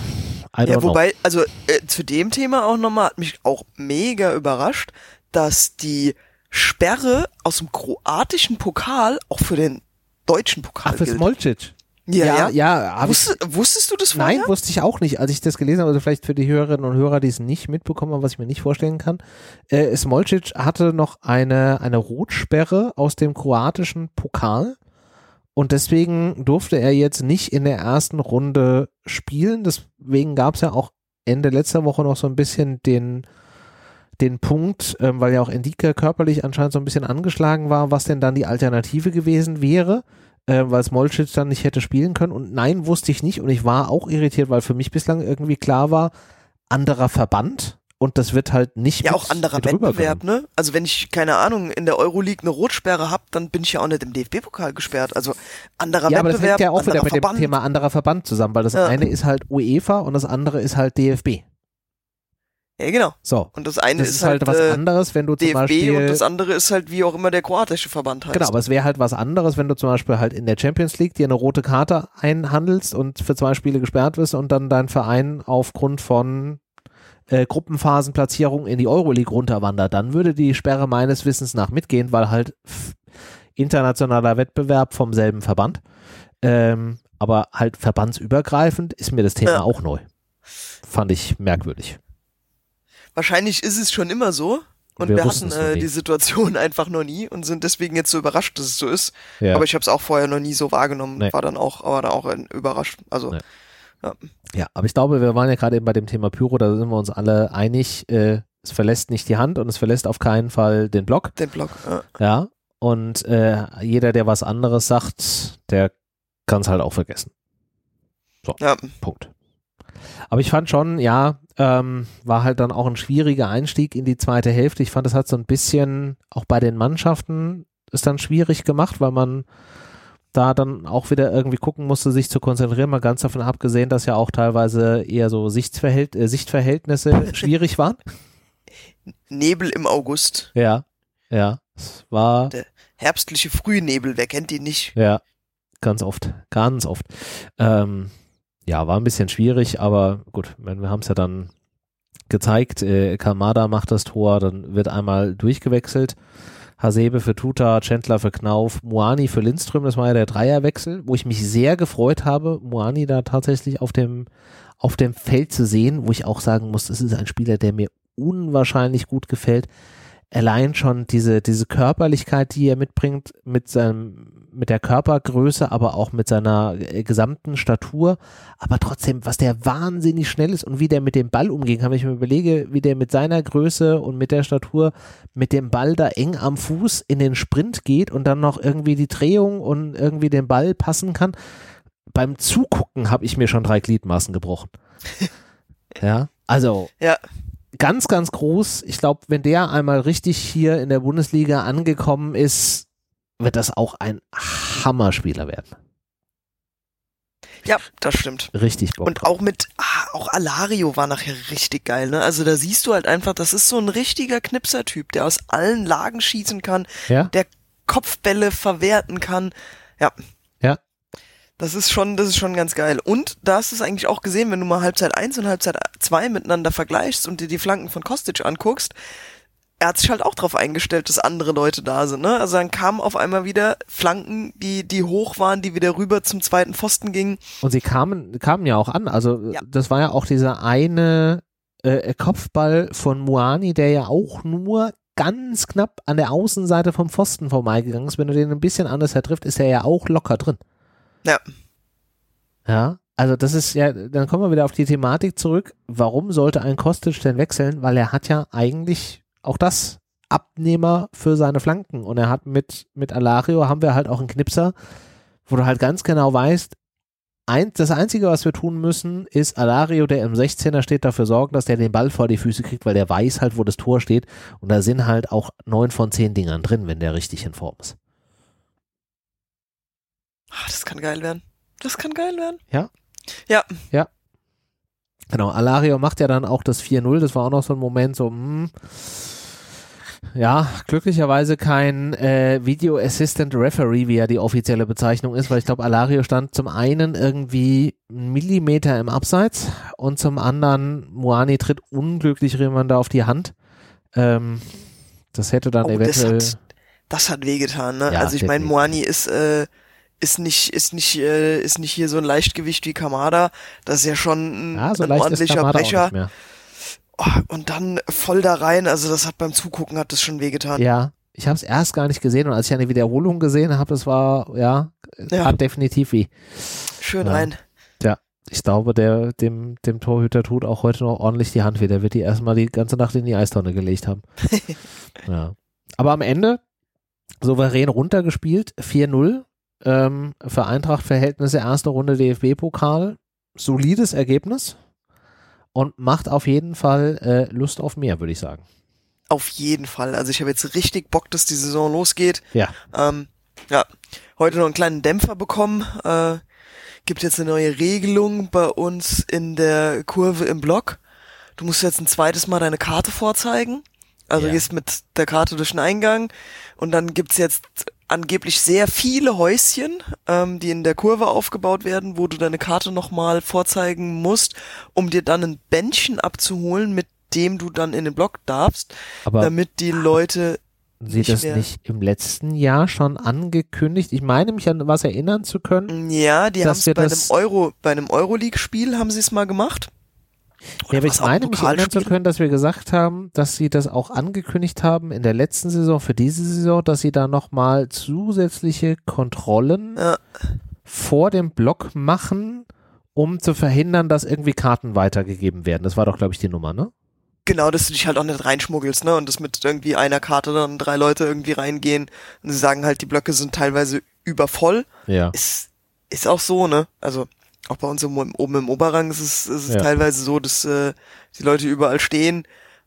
Ja, wobei, also zu dem Thema auch nochmal, hat mich auch mega überrascht, dass die Sperre aus dem kroatischen Pokal auch für den deutschen Pokal gilt. Ach, für Smolcic. Ja. Wusstest du das vorher? Nein, wusste ich auch nicht, als ich das gelesen habe. Also vielleicht für die Hörerinnen und Hörer, die es nicht mitbekommen haben, was ich mir nicht vorstellen kann. Smolcic hatte noch eine Rotsperre aus dem kroatischen Pokal. Und deswegen durfte er jetzt nicht in der ersten Runde spielen. Deswegen gab es ja auch Ende letzter Woche noch so ein bisschen den Punkt, weil ja auch Endike körperlich anscheinend so ein bisschen angeschlagen war, was denn dann die Alternative gewesen wäre, weil Smolcic dann nicht hätte spielen können. Und nein, wusste ich nicht. Und ich war auch irritiert, weil für mich bislang irgendwie klar war, anderer Verband. Und das wird halt nicht ja, auch anderer Wettbewerb, ne? Also wenn ich, keine Ahnung, in der Euroleague eine Rotsperre habe, dann bin ich ja auch nicht im DFB-Pokal gesperrt. Also anderer Wettbewerb, aber das hängt ja auch wieder mit Verband. Dem Thema anderer Verband zusammen, weil das eine ist halt UEFA und das andere ist halt DFB. Ja, genau. So. Und das eine ist halt was anderes, wenn du DFB zum Beispiel und das andere ist halt wie auch immer der kroatische Verband heißt. Genau, aber es wäre halt was anderes, wenn du zum Beispiel halt in der Champions League dir eine rote Karte einhandelst und für 2 Spiele gesperrt wirst und dann dein Verein aufgrund von Gruppenphasenplatzierung in die Euroleague runterwandert, dann würde die Sperre meines Wissens nach mitgehen, weil halt internationaler Wettbewerb vom selben Verband, aber halt verbandsübergreifend ist mir das Thema auch neu. Fand ich merkwürdig. Wahrscheinlich ist es schon immer so und wir hatten die Situation einfach noch nie und sind deswegen jetzt so überrascht, dass es so ist. Ja. Aber ich habe es auch vorher noch nie so wahrgenommen, war dann auch überrascht. Also Ja, aber ich glaube, wir waren ja gerade eben bei dem Thema Pyro, da sind wir uns alle einig, es verlässt nicht die Hand und es verlässt auf keinen Fall den Block. Ja, und jeder, der was anderes sagt, der kann es halt auch vergessen. So, Punkt. Aber ich fand schon, war halt dann auch ein schwieriger Einstieg in die zweite Hälfte. Ich fand, das hat so ein bisschen auch bei den Mannschaften ist dann schwierig gemacht, weil man da dann auch wieder irgendwie gucken musste, sich zu konzentrieren, mal ganz davon abgesehen, dass ja auch teilweise eher so Sichtverhältnisse schwierig waren. Nebel im August. Ja, es war der herbstliche Frühnebel, wer kennt ihn nicht? Ja, ganz oft. War ein bisschen schwierig, aber gut, wir haben es ja dann gezeigt, Kamada macht das Tor, dann wird einmal durchgewechselt, Hasebe für Tuta, Chandler für Knauf, Muani für Lindström, das war ja der Dreierwechsel, wo ich mich sehr gefreut habe, Muani da tatsächlich auf dem Feld zu sehen, wo ich auch sagen muss, das ist ein Spieler, der mir unwahrscheinlich gut gefällt. allein schon diese Körperlichkeit, die er mitbringt, mit der Körpergröße, aber auch mit seiner gesamten Statur, aber trotzdem, was der wahnsinnig schnell ist und wie der mit dem Ball umgehen kann, wenn ich mir überlege, wie der mit seiner Größe und mit der Statur mit dem Ball da eng am Fuß in den Sprint geht und dann noch irgendwie die Drehung und irgendwie den Ball passen kann. Beim Zugucken habe ich mir schon 3 Gliedmaßen gebrochen. Ja, also Ja. ganz, ganz groß. Ich glaube, wenn der einmal richtig hier in der Bundesliga angekommen ist, wird das auch ein Hammerspieler werden. Ja, das stimmt. Richtig Bock. Und auch auch Alario war nachher richtig geil, ne? Also da siehst du halt einfach, das ist so ein richtiger Knipsertyp, der aus allen Lagen schießen kann, Ja? der Kopfbälle verwerten kann. Ja. Ja. Das ist schon ganz geil. Und da hast du es eigentlich auch gesehen, wenn du mal Halbzeit 1 und Halbzeit 2 miteinander vergleichst und dir die Flanken von Kostic anguckst, er hat sich halt auch drauf eingestellt, dass andere Leute da sind, ne? Also dann kamen auf einmal wieder Flanken, die hoch waren, die wieder rüber zum zweiten Pfosten gingen. Und sie kamen ja auch an. Also Ja. das war ja auch dieser eine Kopfball von Muani, der ja auch nur ganz knapp an der Außenseite vom Pfosten vorbeigegangen ist. Wenn du den ein bisschen anders trifft, ist er ja auch locker drin. Ja. Ja, also das ist ja, dann kommen wir wieder auf die Thematik zurück. Warum sollte ein Kostic denn wechseln? Weil er hat ja eigentlich auch das Abnehmer für seine Flanken und er hat mit Alario haben wir halt auch einen Knipser, wo du halt ganz genau weißt, das Einzige, was wir tun müssen, ist Alario, der im 16er steht, dafür sorgen, dass der den Ball vor die Füße kriegt, weil der weiß halt, wo das Tor steht und da sind halt auch 9 von 10 Dingern drin, wenn der richtig in Form ist. Das kann geil werden. Das kann geil werden. Ja? Ja. Ja. Genau, Alario macht ja dann auch das 4-0, das war auch noch so ein Moment, so, ja, glücklicherweise kein Video Assistant Referee, wie ja die offizielle Bezeichnung ist, weil ich glaube, Alario stand zum einen irgendwie einen Millimeter im Abseits und zum anderen, Muani tritt unglücklich jemand da auf die Hand. Das hätte dann eventuell... Das hat wehgetan, ne? Ja, also ich meine, definitiv. Muani ist nicht hier so ein Leichtgewicht wie Kamada. Das ist ja schon Ja, so ein leicht ist ordentlicher Kamada auch Brecher. nicht mehr. Oh, und dann voll da rein. Also das hat beim Zugucken hat das schon wehgetan. Ja, ich habe es erst gar nicht gesehen und als ich eine Wiederholung gesehen habe, das war, ja, hat definitiv weh. Schön Ja. rein. Ja, ich glaube, dem Torhüter tut auch heute noch ordentlich die Hand weh. Der wird die erstmal die ganze Nacht in die Eistonne gelegt haben. Ja. Aber am Ende souverän runtergespielt, 4-0. Für Eintracht-Verhältnisse erste Runde DFB-Pokal. Solides Ergebnis. Und macht auf jeden Fall Lust auf mehr, würde ich sagen. Auf jeden Fall. Also ich habe jetzt richtig Bock, dass die Saison losgeht. Ja. Ja, heute noch einen kleinen Dämpfer bekommen. Gibt jetzt eine neue Regelung bei uns in der Kurve im Block. Du musst jetzt ein zweites Mal deine Karte vorzeigen. Also Ja. gehst mit der Karte durch den Eingang und dann gibt's jetzt angeblich sehr viele Häuschen, die in der Kurve aufgebaut werden, wo du deine Karte nochmal vorzeigen musst, um dir dann ein Bändchen abzuholen, mit dem du dann in den Block darfst, Aber damit die Leute Sie das mehr- nicht im letzten Jahr schon angekündigt? Ich meine mich an was erinnern zu können. Ja, die haben dass es wir bei das- einem Euroleague-Spiel haben sie es mal gemacht. Ja, aber was ich auch meine mich erinnern zu Pokalspiele? können, dass wir gesagt haben, dass sie das auch angekündigt haben in der letzten Saison, für diese Saison, dass sie da nochmal zusätzliche Kontrollen Ja. vor dem Block machen, um zu verhindern, dass irgendwie Karten weitergegeben werden. Das war doch, glaube ich, die Nummer, ne? Genau, dass du dich halt auch nicht reinschmuggelst, ne? Und dass mit irgendwie einer Karte dann 3 Leute irgendwie reingehen. Und sie sagen halt, die Blöcke sind teilweise übervoll. Ja. Ist auch so, ne? Also auch bei uns oben im Oberrang ist es Ja. teilweise so, dass die Leute überall stehen.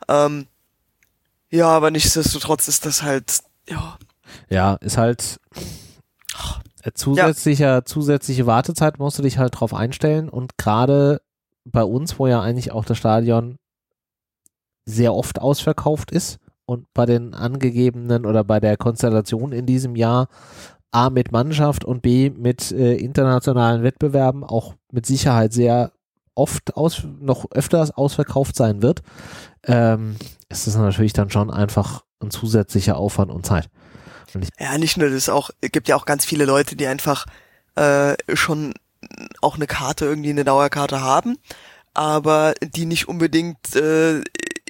Ja, aber nichtsdestotrotz ist das halt, ja, Ja, ist halt zusätzliche Wartezeit musst du dich halt drauf einstellen und gerade bei uns, wo ja eigentlich auch das Stadion sehr oft ausverkauft ist und bei den angegebenen oder bei der Konstellation in diesem Jahr A mit Mannschaft und B mit internationalen Wettbewerben auch mit Sicherheit sehr oft noch öfters ausverkauft sein wird, ist das natürlich dann schon einfach ein zusätzlicher Aufwand und Zeit. ja, nicht nur das auch, es gibt ja auch ganz viele Leute, die einfach schon auch eine Karte, irgendwie eine Dauerkarte haben, aber die nicht unbedingt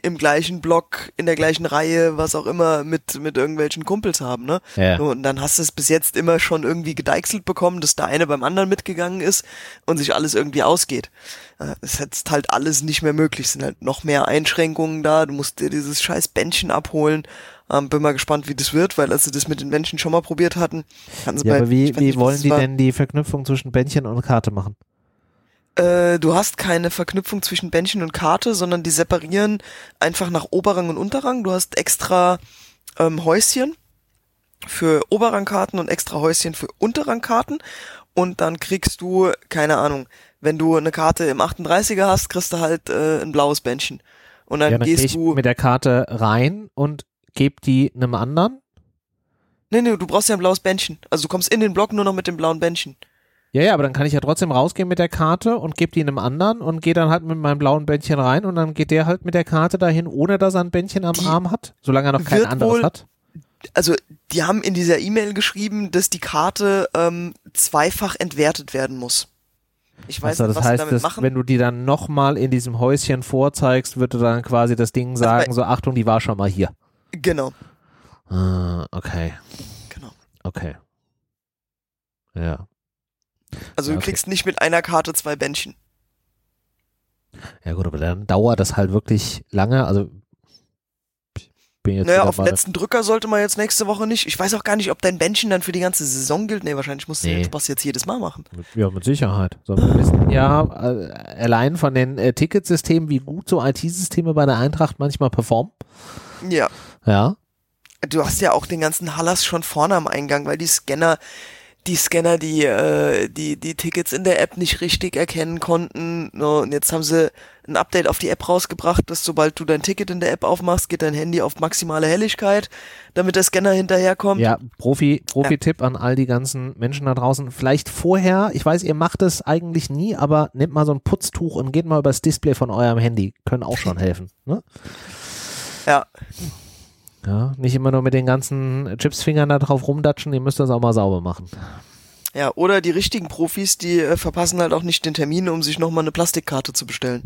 im gleichen Block, in der gleichen Reihe, was auch immer, mit irgendwelchen Kumpels haben, ne? Ja. So, und dann hast du es bis jetzt immer schon irgendwie gedeichselt bekommen, dass der eine beim anderen mitgegangen ist und sich alles irgendwie ausgeht. Es ist jetzt halt alles nicht mehr möglich, es sind halt noch mehr Einschränkungen da, du musst dir dieses scheiß Bändchen abholen. Bin mal gespannt, wie das wird, weil als sie das mit den Bändchen schon mal probiert hatten, aber wie wollen die denn die Verknüpfung zwischen Bändchen und Karte machen? Du hast keine Verknüpfung zwischen Bändchen und Karte, sondern die separieren einfach nach Oberrang und Unterrang. Du hast extra Häuschen für Oberrangkarten und extra Häuschen für Unterrangkarten und dann kriegst du, keine Ahnung, wenn du eine Karte im 38er hast, kriegst du halt ein blaues Bändchen. Und dann gehst du mit der Karte rein und gebe die einem anderen? Nee, du brauchst ja ein blaues Bändchen. Also du kommst in den Block nur noch mit dem blauen Bändchen. Ja, aber dann kann ich ja trotzdem rausgehen mit der Karte und gebe die einem anderen und gehe dann halt mit meinem blauen Bändchen rein und dann geht der halt mit der Karte dahin, ohne dass er ein Bändchen am Arm hat, solange er noch kein anderes hat. Also die haben in dieser E-Mail geschrieben, dass die Karte zweifach entwertet werden muss. Ich weiß nicht, was sie damit machen. Wenn du die dann nochmal in diesem Häuschen vorzeigst, wird dann quasi das Ding sagen, so Achtung, die war schon mal hier. Genau. Okay. Genau. Okay. Ja. Also du kriegst nicht mit einer Karte 2 Bändchen. Ja gut, aber dann dauert das halt wirklich lange. Also bin jetzt auf den letzten Drücker sollte man jetzt nächste Woche nicht. Ich weiß auch gar nicht, ob dein Bändchen dann für die ganze Saison gilt. Nee, wahrscheinlich musst du jetzt jedes Mal machen. Ja, mit Sicherheit. So, wir wissen ja allein von den Ticketsystemen, wie gut so IT-Systeme bei der Eintracht manchmal performen. Ja. Ja. Du hast ja auch den ganzen Hallas schon vorne am Eingang, weil die Scanner die Tickets in der App nicht richtig erkennen konnten. Und jetzt haben sie ein Update auf die App rausgebracht, dass sobald du dein Ticket in der App aufmachst, geht dein Handy auf maximale Helligkeit, damit der Scanner hinterherkommt. Ja, Profi-Tipp an all die ganzen Menschen da draußen. Vielleicht vorher, ich weiß, ihr macht es eigentlich nie, aber nehmt mal so ein Putztuch und geht mal übers Display von eurem Handy. Können auch schon helfen. Ne? Ja. Ja, nicht immer nur mit den ganzen Chipsfingern da drauf rumdatschen, ihr müsst das auch mal sauber machen. Ja, oder die richtigen Profis, die verpassen halt auch nicht den Termin, um sich nochmal eine Plastikkarte zu bestellen.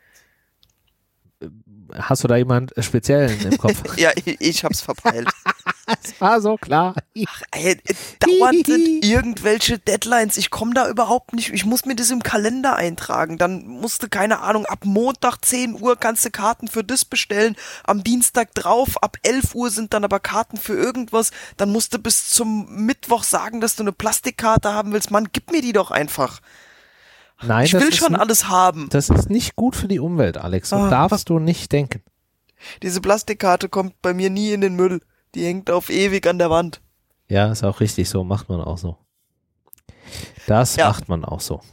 Hast du da jemand Speziellen im Kopf? Ja, ich hab's verpeilt. Das war so klar. Ach, ey, dauernd sind irgendwelche Deadlines. Ich komme da überhaupt nicht. Ich muss mir das im Kalender eintragen. Dann musst du, keine Ahnung, ab Montag 10 Uhr kannst du Karten für das bestellen. Am Dienstag drauf, ab 11 Uhr sind dann aber Karten für irgendwas. Dann musst du bis zum Mittwoch sagen, dass du eine Plastikkarte haben willst. Mann, gib mir die doch einfach. Nein, ich will schon alles haben. Das ist nicht gut für die Umwelt, Alex. So darfst du nicht denken. Diese Plastikkarte kommt bei mir nie in den Müll. Die hängt auf ewig an der Wand. Ja, ist auch richtig so. Macht man auch so. Das macht man auch so.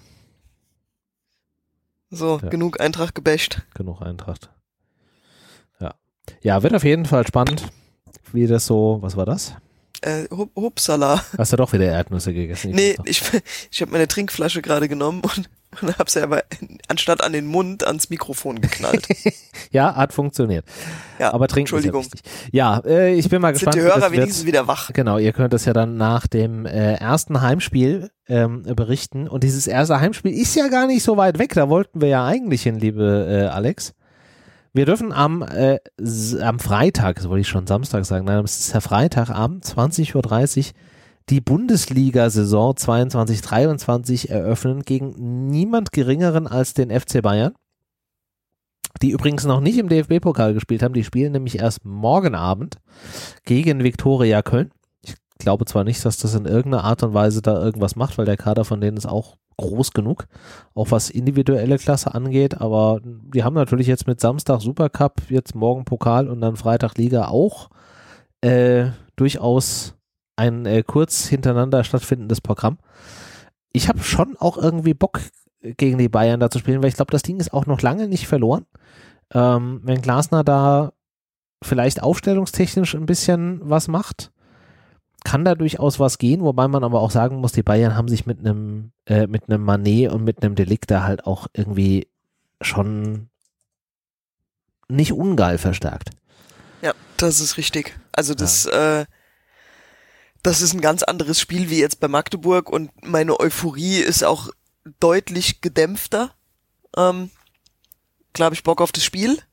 So, genug Eintracht gebasht. Genug Eintracht. Ja. Ja, wird auf jeden Fall spannend, wie das so, was war das? Hupsala. Hast du doch wieder Erdnüsse gegessen? Nee, ich habe meine Trinkflasche gerade genommen und habe sie aber anstatt an den Mund ans Mikrofon geknallt. Ja, hat funktioniert. Ja, aber trinken Entschuldigung. ist ja wichtig. Ja, ich bin mal gespannt. Sind die Hörer wenigstens wieder wach? Genau, ihr könnt es ja dann nach dem ersten Heimspiel berichten. Und dieses erste Heimspiel ist ja gar nicht so weit weg. Da wollten wir ja eigentlich hin, liebe Alex. Wir dürfen am Freitag, das wollte ich schon Samstag sagen, nein, es ist ja Freitagabend, 20:30 Uhr, die Bundesliga-Saison 22/23 eröffnen gegen niemand Geringeren als den FC Bayern, die übrigens noch nicht im DFB-Pokal gespielt haben. Die spielen nämlich erst morgen Abend gegen Viktoria Köln. Ich glaube zwar nicht, dass das in irgendeiner Art und Weise da irgendwas macht, weil der Kader von denen ist auch groß genug, auch was individuelle Klasse angeht, aber die haben natürlich jetzt mit Samstag Supercup, jetzt morgen Pokal und dann Freitag Liga auch durchaus ein kurz hintereinander stattfindendes Programm. Ich habe schon auch irgendwie Bock gegen die Bayern da zu spielen, weil ich glaube, das Ding ist auch noch lange nicht verloren. Wenn Glasner da vielleicht aufstellungstechnisch ein bisschen was macht, kann da durchaus was gehen, wobei man aber auch sagen muss, die Bayern haben sich mit einem Mané und mit einem Delikt da halt auch irgendwie schon nicht ungeil verstärkt. Ja, das ist richtig. Also das ist ein ganz anderes Spiel wie jetzt bei Magdeburg und meine Euphorie ist auch deutlich gedämpfter. Klar habe ich Bock auf das Spiel.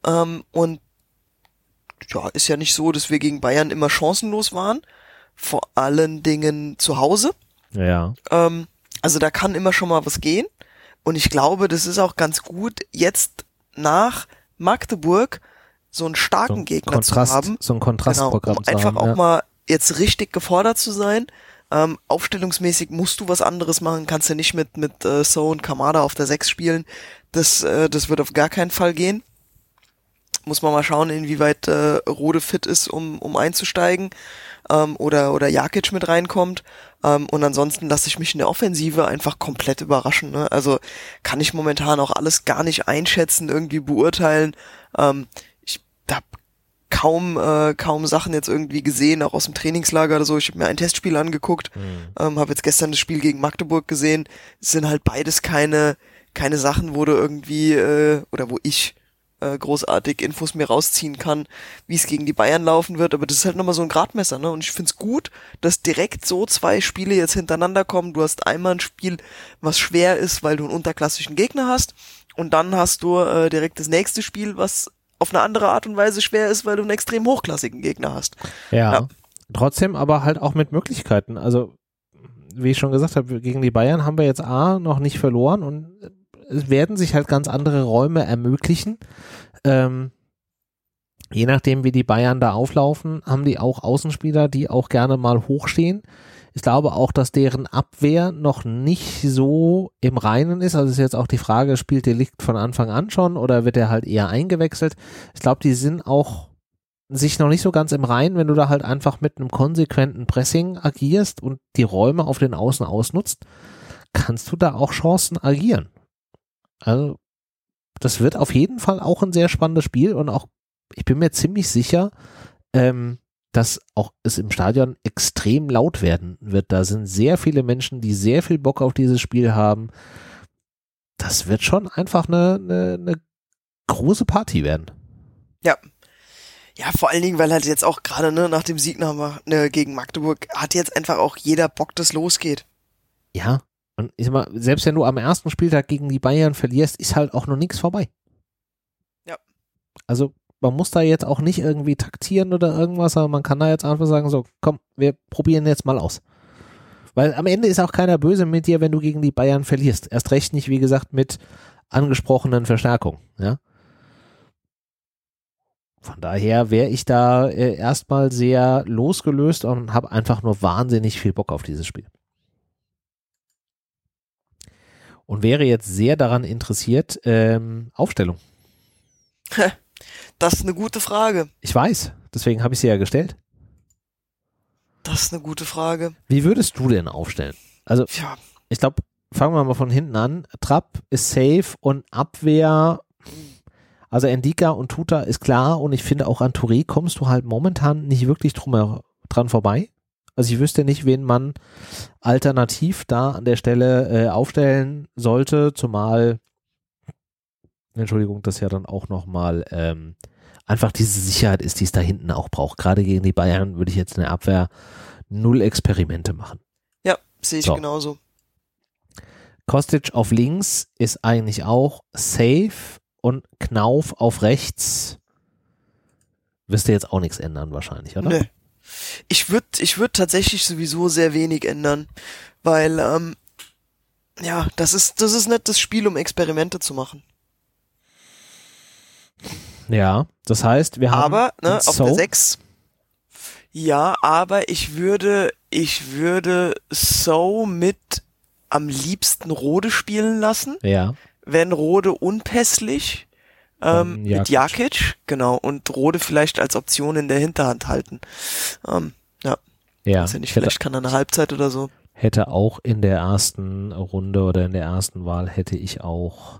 Und ja, ist ja nicht so, dass wir gegen Bayern immer chancenlos waren. Vor allen Dingen zu Hause. Ja. Also da kann immer schon mal was gehen. Und ich glaube, das ist auch ganz gut, jetzt nach Magdeburg so einen starken Gegner zu haben. So ein Kontrastprogramm um zu einfach haben. auch mal jetzt richtig gefordert zu sein. Aufstellungsmäßig musst du was anderes machen, kannst du nicht mit So und Kamada auf der 6 spielen. Das wird auf gar keinen Fall gehen. Muss man mal schauen, inwieweit Rode fit ist, um einzusteigen, oder Jakic mit reinkommt. Und ansonsten lasse ich mich in der Offensive einfach komplett überraschen. Ne? Also kann ich momentan auch alles gar nicht einschätzen, irgendwie beurteilen. Ich habe kaum Sachen jetzt irgendwie gesehen, auch aus dem Trainingslager oder so. Ich habe mir ein Testspiel angeguckt, habe jetzt gestern das Spiel gegen Magdeburg gesehen. Es sind halt beides keine Sachen, wo du irgendwie, oder wo ich großartig Infos mir rausziehen kann, wie es gegen die Bayern laufen wird, aber das ist halt nochmal so ein Gradmesser, ne? Und ich find's gut, dass direkt so 2 Spiele jetzt hintereinander kommen. Du hast einmal ein Spiel, was schwer ist, weil du einen unterklassischen Gegner hast, und dann hast du direkt das nächste Spiel, was auf eine andere Art und Weise schwer ist, weil du einen extrem hochklassigen Gegner hast. Ja. Trotzdem aber halt auch mit Möglichkeiten. Also, wie ich schon gesagt habe, gegen die Bayern haben wir jetzt noch nicht verloren, und es werden sich halt ganz andere Räume ermöglichen. Je nachdem, wie die Bayern da auflaufen, haben die auch Außenspieler, die auch gerne mal hochstehen. Ich glaube auch, dass deren Abwehr noch nicht so im Reinen ist. Also ist jetzt auch die Frage, spielt Delikt von Anfang an schon oder wird er halt eher eingewechselt? Ich glaube, die sind auch sich noch nicht so ganz im Reinen, wenn du da halt einfach mit einem konsequenten Pressing agierst und die Räume auf den Außen ausnutzt, kannst du da auch Chancen agieren. Also das wird auf jeden Fall auch ein sehr spannendes Spiel, und auch, ich bin mir ziemlich sicher, dass auch es im Stadion extrem laut werden wird. Da sind sehr viele Menschen, die sehr viel Bock auf dieses Spiel haben. Das wird schon einfach eine große Party werden. Ja. Ja, vor allen Dingen, weil halt jetzt auch gerade nach dem Sieg gegen Magdeburg hat jetzt einfach auch jeder Bock, dass losgeht. Ja. Und ich sag mal, selbst wenn du am ersten Spieltag gegen die Bayern verlierst, ist halt auch noch nichts vorbei. Ja. Also man muss da jetzt auch nicht irgendwie taktieren oder irgendwas, aber man kann da jetzt einfach sagen, so, komm, wir probieren jetzt mal aus. Weil am Ende ist auch keiner böse mit dir, wenn du gegen die Bayern verlierst. Erst recht nicht, wie gesagt, mit angesprochenen Verstärkungen. Ja? Von daher wäre ich da erstmal sehr losgelöst und habe einfach nur wahnsinnig viel Bock auf dieses Spiel. Und wäre jetzt sehr daran interessiert, Aufstellung. Das ist eine gute Frage. Ich weiß, deswegen habe ich sie ja gestellt. Das ist eine gute Frage. Wie würdest du denn aufstellen? Also, ja. Ich glaube, fangen wir mal von hinten an. Trapp ist safe und Abwehr, also Ndika und Tuta ist klar, und ich finde auch an Touré kommst du halt momentan nicht wirklich dran vorbei. Also ich wüsste nicht, wen man alternativ da an der Stelle aufstellen sollte, zumal, Entschuldigung, das ja dann auch nochmal einfach diese Sicherheit ist, die es da hinten auch braucht. Gerade gegen die Bayern würde ich jetzt in der Abwehr 0 Experimente machen. Ja, sehe ich genauso. Kostic auf links ist eigentlich auch safe, und Knauf auf rechts wirst du jetzt auch nichts ändern wahrscheinlich, oder? Nee. Ich würd tatsächlich sowieso sehr wenig ändern, weil das ist nicht das Spiel, um Experimente zu machen. Ja, das heißt, wir haben auf der 6. Ja, aber ich würde So mit am liebsten Rode spielen lassen. Ja. Wenn Rode unpässlich mit Jakic, genau, und Rode vielleicht als Option in der Hinterhand halten. Weiß ja nicht, vielleicht kann er eine Halbzeit oder so. Hätte auch in der ersten Runde oder in der ersten Wahl hätte ich auch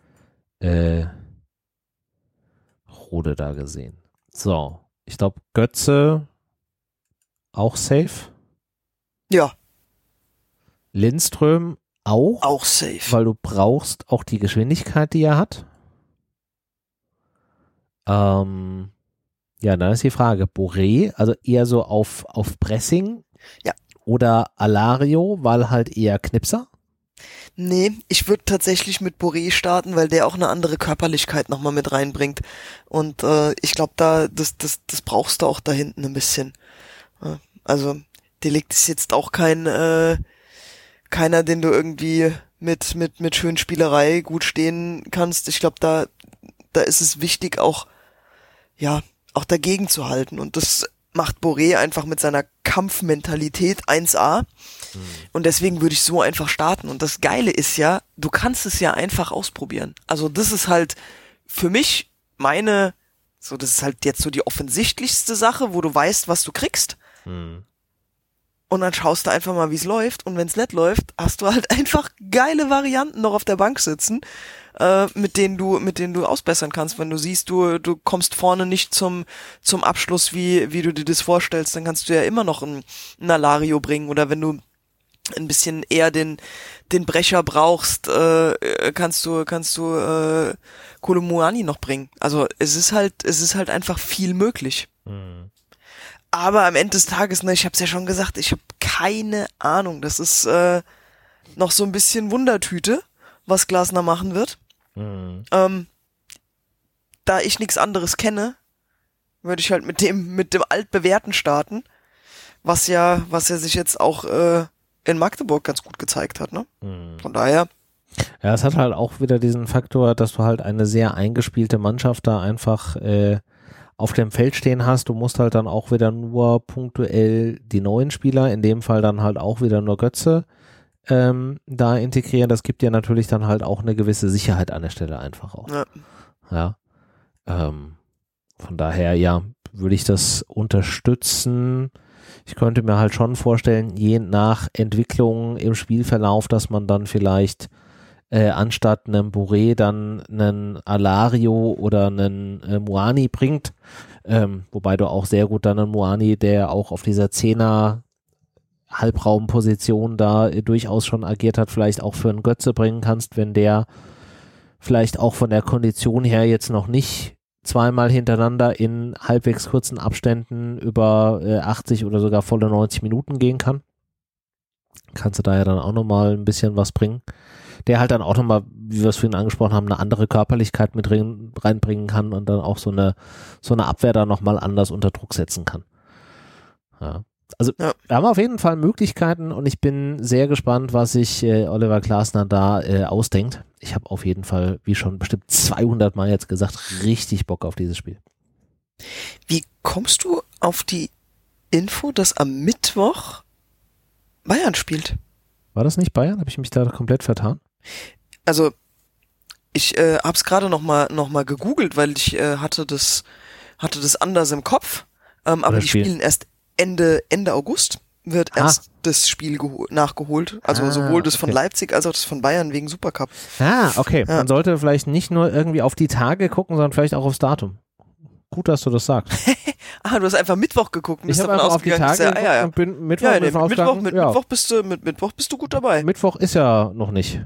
Rode da gesehen. So, ich glaube Götze auch safe. Ja. Lindström auch. Auch safe. Weil du brauchst auch die Geschwindigkeit, die er hat. Ja, dann ist die Frage, Boré, also eher so auf Pressing. Ja. Oder Alario, weil halt eher Knipser. Nee, ich würde tatsächlich mit Boré starten, weil der auch eine andere Körperlichkeit nochmal mit reinbringt. Und ich glaube, das brauchst du auch da hinten ein bisschen. Ja, also, Delikt ist jetzt auch keiner, den du irgendwie mit schönen Spielerei gut stehen kannst. Ich glaube, da ist es wichtig, auch dagegen zu halten. Und das macht Boré einfach mit seiner Kampfmentalität 1A. Und deswegen würde ich so einfach starten. Und das Geile ist ja, du kannst es ja einfach ausprobieren. Also das ist halt für mich das ist halt jetzt so die offensichtlichste Sache, wo du weißt, was du kriegst. Und dann schaust du einfach mal, wie es läuft. Und wenn es nicht läuft, hast du halt einfach geile Varianten noch auf der Bank sitzen, mit denen du ausbessern kannst. Wenn du siehst, du kommst vorne nicht zum Abschluss, wie du dir das vorstellst, dann kannst du ja immer noch ein Alario bringen. Oder wenn du ein bisschen eher den Brecher brauchst, kannst du Kolo Muani noch bringen. Also es ist halt einfach viel möglich. Aber am Ende des Tages, ne, ich hab's ja schon gesagt, ich habe keine Ahnung. Das ist noch so ein bisschen Wundertüte, was Glasner machen wird. Da ich nichts anderes kenne, würde ich halt mit dem Altbewährten starten, was ja sich jetzt auch in Magdeburg ganz gut gezeigt hat, ne? Von daher. Ja, es hat halt auch wieder diesen Faktor, dass du halt eine sehr eingespielte Mannschaft da einfach auf dem Feld stehen hast. Du musst halt dann auch wieder nur punktuell die neuen Spieler, in dem Fall dann halt auch wieder nur Götze, da integrieren. Das gibt dir natürlich dann halt auch eine gewisse Sicherheit an der Stelle einfach auch. Ja. Von daher, ja, würde ich das unterstützen. Ich könnte mir halt schon vorstellen, je nach Entwicklung im Spielverlauf, dass man dann vielleicht anstatt einem Boré dann einen Alario oder einen Muani bringt, wobei du auch sehr gut dann einen Muani, der auch auf dieser 10er Halbraumposition da durchaus schon agiert hat, vielleicht auch für einen Götze bringen kannst, wenn der vielleicht auch von der Kondition her jetzt noch nicht zweimal hintereinander in halbwegs kurzen Abständen über 80 oder sogar volle 90 Minuten gehen kann. Kannst du da ja dann auch nochmal ein bisschen was bringen. Der halt dann auch nochmal, wie wir es vorhin angesprochen haben, eine andere Körperlichkeit mit reinbringen kann und dann auch so eine Abwehr da nochmal anders unter Druck setzen kann. Ja. Also wir haben auf jeden Fall Möglichkeiten und ich bin sehr gespannt, was sich Oliver Glasner da ausdenkt. Ich habe auf jeden Fall, wie schon bestimmt 200 Mal jetzt gesagt, richtig Bock auf dieses Spiel. Wie kommst du auf die Info, dass am Mittwoch Bayern spielt? War das nicht Bayern? Habe ich mich da komplett vertan? Also ich habe es gerade noch mal gegoogelt, weil ich hatte das anders im Kopf. Aber die spielen erst Ende August wird erst das Spiel nachgeholt. Also sowohl das von Leipzig als auch das von Bayern wegen Supercup. Okay. Ja. Man sollte vielleicht nicht nur irgendwie auf die Tage gucken, sondern vielleicht auch aufs Datum. Gut, dass du das sagst. Du hast einfach Mittwoch geguckt. Ich habe einfach auf die Tage und bin Mittwoch Mittwoch bist du gut dabei. Mittwoch ist ja noch nicht.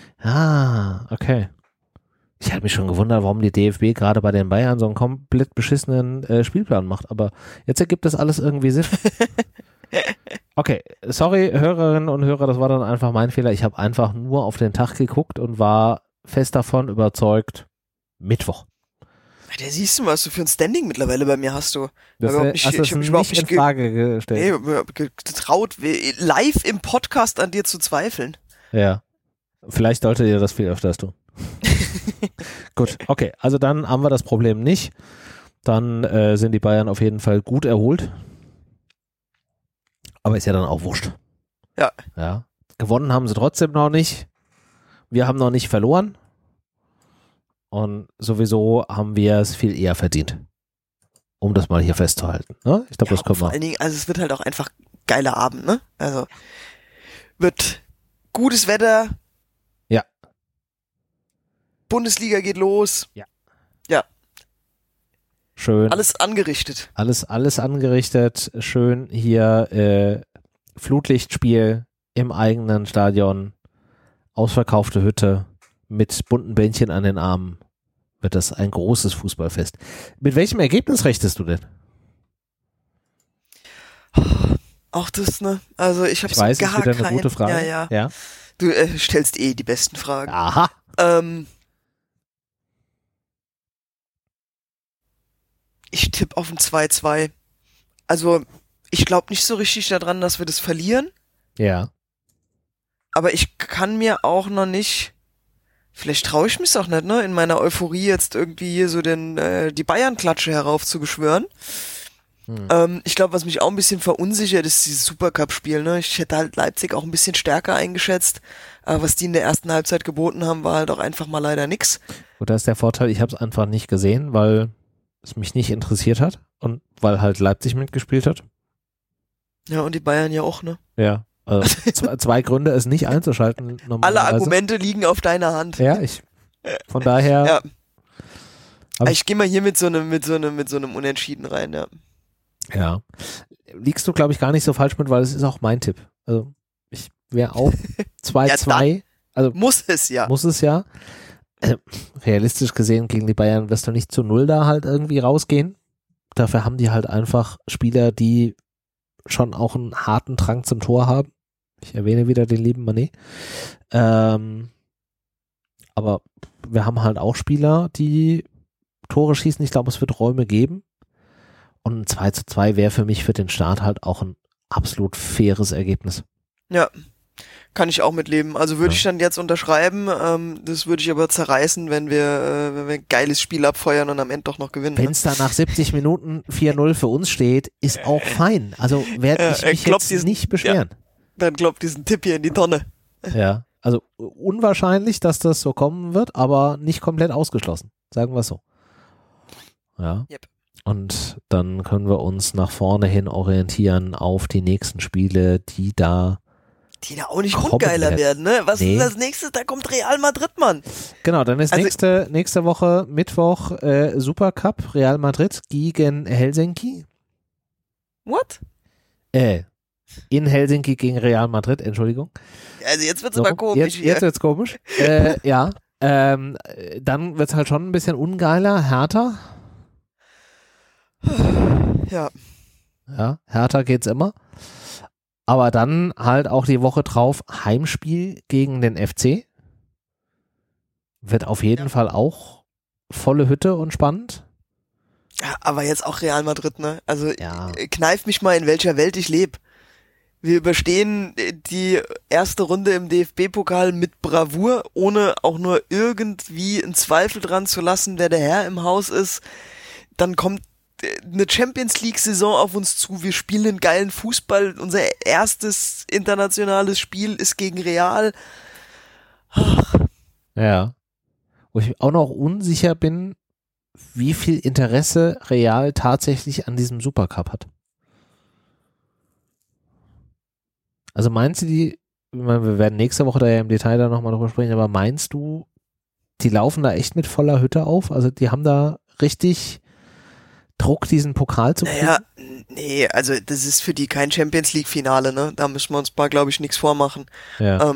Okay. Ich hatte mich schon gewundert, warum die DFB gerade bei den Bayern so einen komplett beschissenen Spielplan macht, aber jetzt ergibt das alles irgendwie Sinn. Okay, sorry Hörerinnen und Hörer, das war dann einfach mein Fehler. Ich habe einfach nur auf den Tag geguckt und war fest davon überzeugt, Mittwoch. Da siehst du, was du für ein Standing mittlerweile bei mir hast du. Das ich habe mich überhaupt nicht in Frage gestellt. Getraut, live im Podcast an dir zu zweifeln. Ja, vielleicht sollte dir das viel öfters tun. Gut, okay, also dann haben wir das Problem nicht. Dann sind die Bayern auf jeden Fall gut erholt. Aber ist ja dann auch wurscht. Ja. Gewonnen haben sie trotzdem noch nicht. Wir haben noch nicht verloren. Und sowieso haben wir es viel eher verdient. Um das mal hier festzuhalten. Ne? Ich glaube, das können wir. Vor allen Dingen, also es wird halt auch einfach geiler Abend, ne? Also wird gutes Wetter. Ja. Bundesliga geht los. Ja. Schön. Alles angerichtet. Alles angerichtet. Schön hier Flutlichtspiel im eigenen Stadion. Ausverkaufte Hütte mit bunten Bändchen an den Armen. Wird das ein großes Fußballfest. Mit welchem Ergebnis rechnest du denn? Auch das, ne? Also ich habe so weiß, gar ist wieder kein... eine gute Frage. Ja. Du stellst die besten Fragen. Aha. Ich tippe auf ein 2-2. Also, ich glaube nicht so richtig daran, dass wir das verlieren. Ja. Aber ich kann mir auch noch nicht, vielleicht traue ich mich auch nicht, ne, in meiner Euphorie jetzt irgendwie hier so die Bayern-Klatsche heraufzubeschwören. Ich glaube, was mich auch ein bisschen verunsichert, ist dieses Supercup-Spiel, ne. Ich hätte halt Leipzig auch ein bisschen stärker eingeschätzt. Aber was die in der ersten Halbzeit geboten haben, war halt auch einfach mal leider nix. Und da ist der Vorteil, ich habe es einfach nicht gesehen, weil es mich nicht interessiert hat und weil halt Leipzig mitgespielt hat. Ja, und die Bayern ja auch, ne. Ja, also zwei Gründe, es nicht einzuschalten. Alle Argumente liegen auf deiner Hand. Ja, von daher. Ja. Ich gehe mal hier mit so einem Unentschieden rein, ja. Ja. Liegst du, glaube ich, gar nicht so falsch mit, weil es ist auch mein Tipp. Also ich wäre auch 2-2. Ja, also muss es ja. Realistisch gesehen gegen die Bayern wirst du nicht zu 0 da halt irgendwie rausgehen. Dafür haben die halt einfach Spieler, die schon auch einen harten Drang zum Tor haben. Ich erwähne wieder den lieben Mané. Aber wir haben halt auch Spieler, die Tore schießen. Ich glaube, es wird Räume geben. Und ein 2-2 wäre für mich für den Start halt auch ein absolut faires Ergebnis. Ja, kann ich auch mitleben. Also würde ich dann jetzt unterschreiben, das würde ich aber zerreißen, wenn wir ein geiles Spiel abfeuern und am Ende doch noch gewinnen. Wenn es da nach 70 Minuten 4-0 für uns steht, ist auch fein. Also werde ich mich jetzt nicht beschweren. Ja, dann klopft diesen Tipp hier in die Tonne. Ja, also unwahrscheinlich, dass das so kommen wird, aber nicht komplett ausgeschlossen. Sagen wir es so. Ja. Yep. Und dann können wir uns nach vorne hin orientieren auf die nächsten Spiele, die da auch nicht ungeiler werden, ne? Was ist das nächste? Da kommt Real Madrid, Mann. Genau, dann ist nächste Woche Mittwoch Supercup Real Madrid gegen Helsinki. What? In Helsinki gegen Real Madrid, Entschuldigung. Also jetzt wird's aber komisch. Jetzt wird's komisch. Ja. Dann wird's halt schon ein bisschen ungeiler, härter. Ja. Ja, härter geht's immer. Aber dann halt auch die Woche drauf Heimspiel gegen den FC. Wird auf jeden Fall auch volle Hütte und spannend. Ja, aber jetzt auch Real Madrid, ne? Also kneif mich mal, in welcher Welt ich lebe. Wir überstehen die erste Runde im DFB-Pokal mit Bravour, ohne auch nur irgendwie einen Zweifel dran zu lassen, wer der Herr im Haus ist. Dann kommt eine Champions-League-Saison auf uns zu, wir spielen einen geilen Fußball, unser erstes internationales Spiel ist gegen Real. Ach. Ja. Wo ich auch noch unsicher bin, wie viel Interesse Real tatsächlich an diesem Supercup hat. Also meinst du wir werden nächste Woche da ja im Detail da nochmal drüber sprechen, aber meinst du, die laufen da echt mit voller Hütte auf? Also die haben da richtig Druck, diesen Pokal zu kriegen? Naja, nee, also das ist für die kein Champions-League-Finale, ne? Da müssen wir uns mal, glaube ich, nichts vormachen. Ja.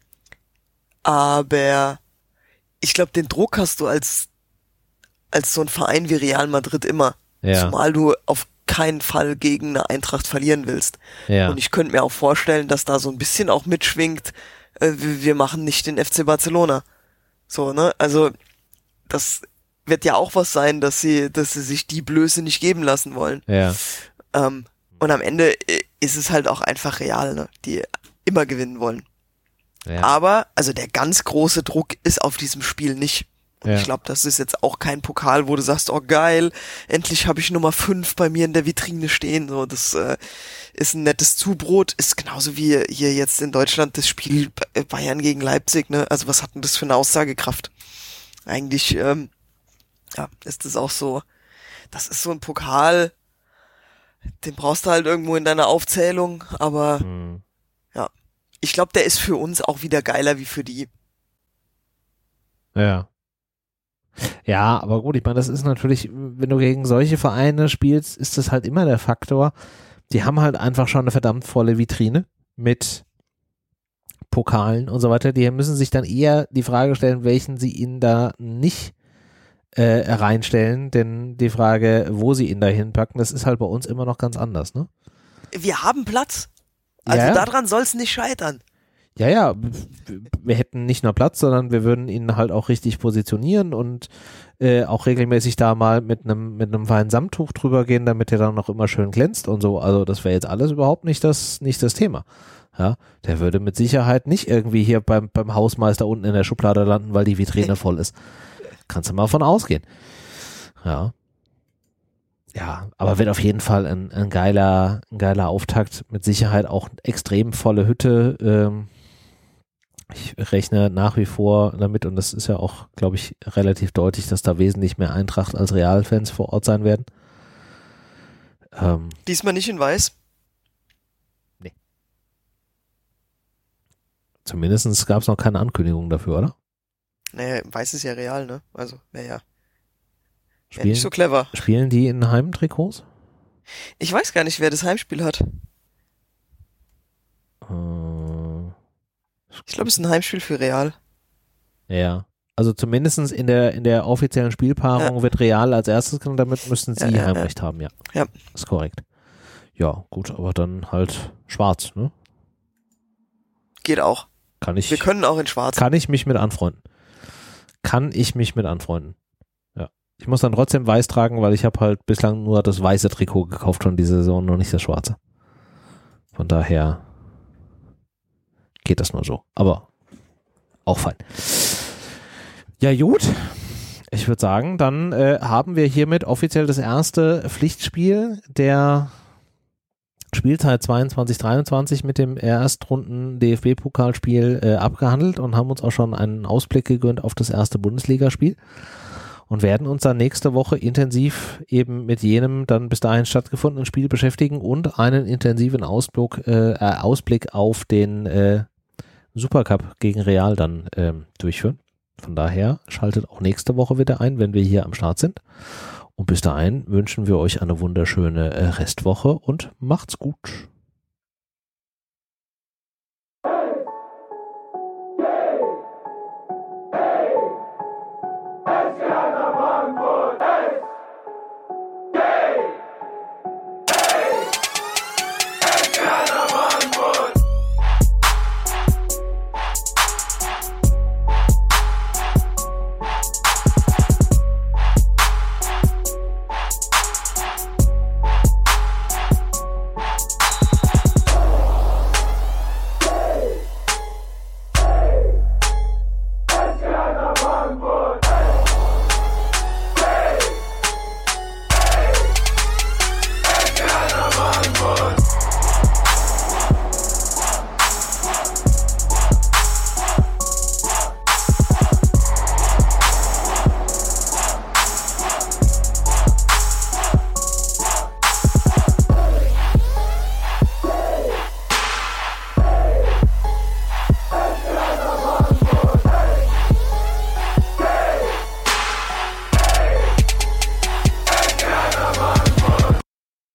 Aber ich glaube, den Druck hast du als so ein Verein wie Real Madrid immer. Ja. Zumal du auf keinen Fall gegen eine Eintracht verlieren willst. Ja. Und ich könnte mir auch vorstellen, dass da so ein bisschen auch mitschwingt, wir machen nicht den FC Barcelona. So, ne? Also, das wird ja auch was sein, dass sie sich die Blöße nicht geben lassen wollen. Ja. Und am Ende ist es halt auch einfach Real, ne? Die immer gewinnen wollen. Ja. Aber, also der ganz große Druck ist auf diesem Spiel nicht. Und ich glaube, das ist jetzt auch kein Pokal, wo du sagst, oh geil, endlich habe ich Nummer 5 bei mir in der Vitrine stehen. So, das ist ein nettes Zubrot. Ist genauso wie hier jetzt in Deutschland das Spiel Bayern gegen Leipzig, ne? Also was hat denn das für eine Aussagekraft? Eigentlich, ist das auch so, das ist so ein Pokal, den brauchst du halt irgendwo in deiner Aufzählung, aber ja, ich glaube, der ist für uns auch wieder geiler wie für die. Ja. Ja, aber gut, ich meine, das ist natürlich, wenn du gegen solche Vereine spielst, ist das halt immer der Faktor. Die haben halt einfach schon eine verdammt volle Vitrine mit Pokalen und so weiter. Die müssen sich dann eher die Frage stellen, welchen sie ihnen da nicht reinstellen, denn die Frage, wo sie ihn da hinpacken, das ist halt bei uns immer noch ganz anders, ne? Wir haben Platz. Also daran soll es nicht scheitern. Ja, wir hätten nicht nur Platz, sondern wir würden ihn halt auch richtig positionieren und auch regelmäßig da mal mit einem feinen Samttuch drüber gehen, damit der dann noch immer schön glänzt und so. Also das wäre jetzt alles überhaupt nicht das Thema. Ja, der würde mit Sicherheit nicht irgendwie hier beim Hausmeister unten in der Schublade landen, weil die Vitrine voll ist. Kannst du mal von ausgehen. Ja. Ja, aber wird auf jeden Fall ein geiler Auftakt. Mit Sicherheit auch extrem volle Hütte. Ich rechne nach wie vor damit, und das ist ja auch, glaube ich, relativ deutlich, dass da wesentlich mehr Eintracht als Realfans vor Ort sein werden. Diesmal nicht in Weiß? Nee. Zumindest gab es noch keine Ankündigung dafür, oder? Naja, Weiß ist ja real, ne? Also, wär nicht so clever. Spielen die in Heimtrikots? Ich weiß gar nicht, wer das Heimspiel hat. Ich glaube, es ist ein Heimspiel für Real. Ja. Also zumindest in der offiziellen Spielpaarung wird Real als erstes genommen, damit müssten sie Heimrecht haben, ja. Ja. Ist korrekt. Ja, gut, aber dann halt schwarz, ne? Geht auch. Wir können auch in schwarz. Kann ich mich mit anfreunden. Ja. Ich muss dann trotzdem weiß tragen, weil ich habe halt bislang nur das weiße Trikot gekauft von dieser Saison, noch nicht das schwarze. Von daher geht das nur so. Aber auch fein. Ja, gut. Ich würde sagen, dann haben wir hiermit offiziell das erste Pflichtspiel der Spielzeit 22/23 mit dem Erstrunden DFB-Pokalspiel abgehandelt und haben uns auch schon einen Ausblick gegönnt auf das erste Bundesligaspiel und werden uns dann nächste Woche intensiv eben mit jenem dann bis dahin stattgefundenen Spiel beschäftigen und einen intensiven Ausblick auf den Supercup gegen Real dann durchführen. Von daher schaltet auch nächste Woche wieder ein, wenn wir hier am Start sind. Und bis dahin wünschen wir euch eine wunderschöne Restwoche und macht's gut.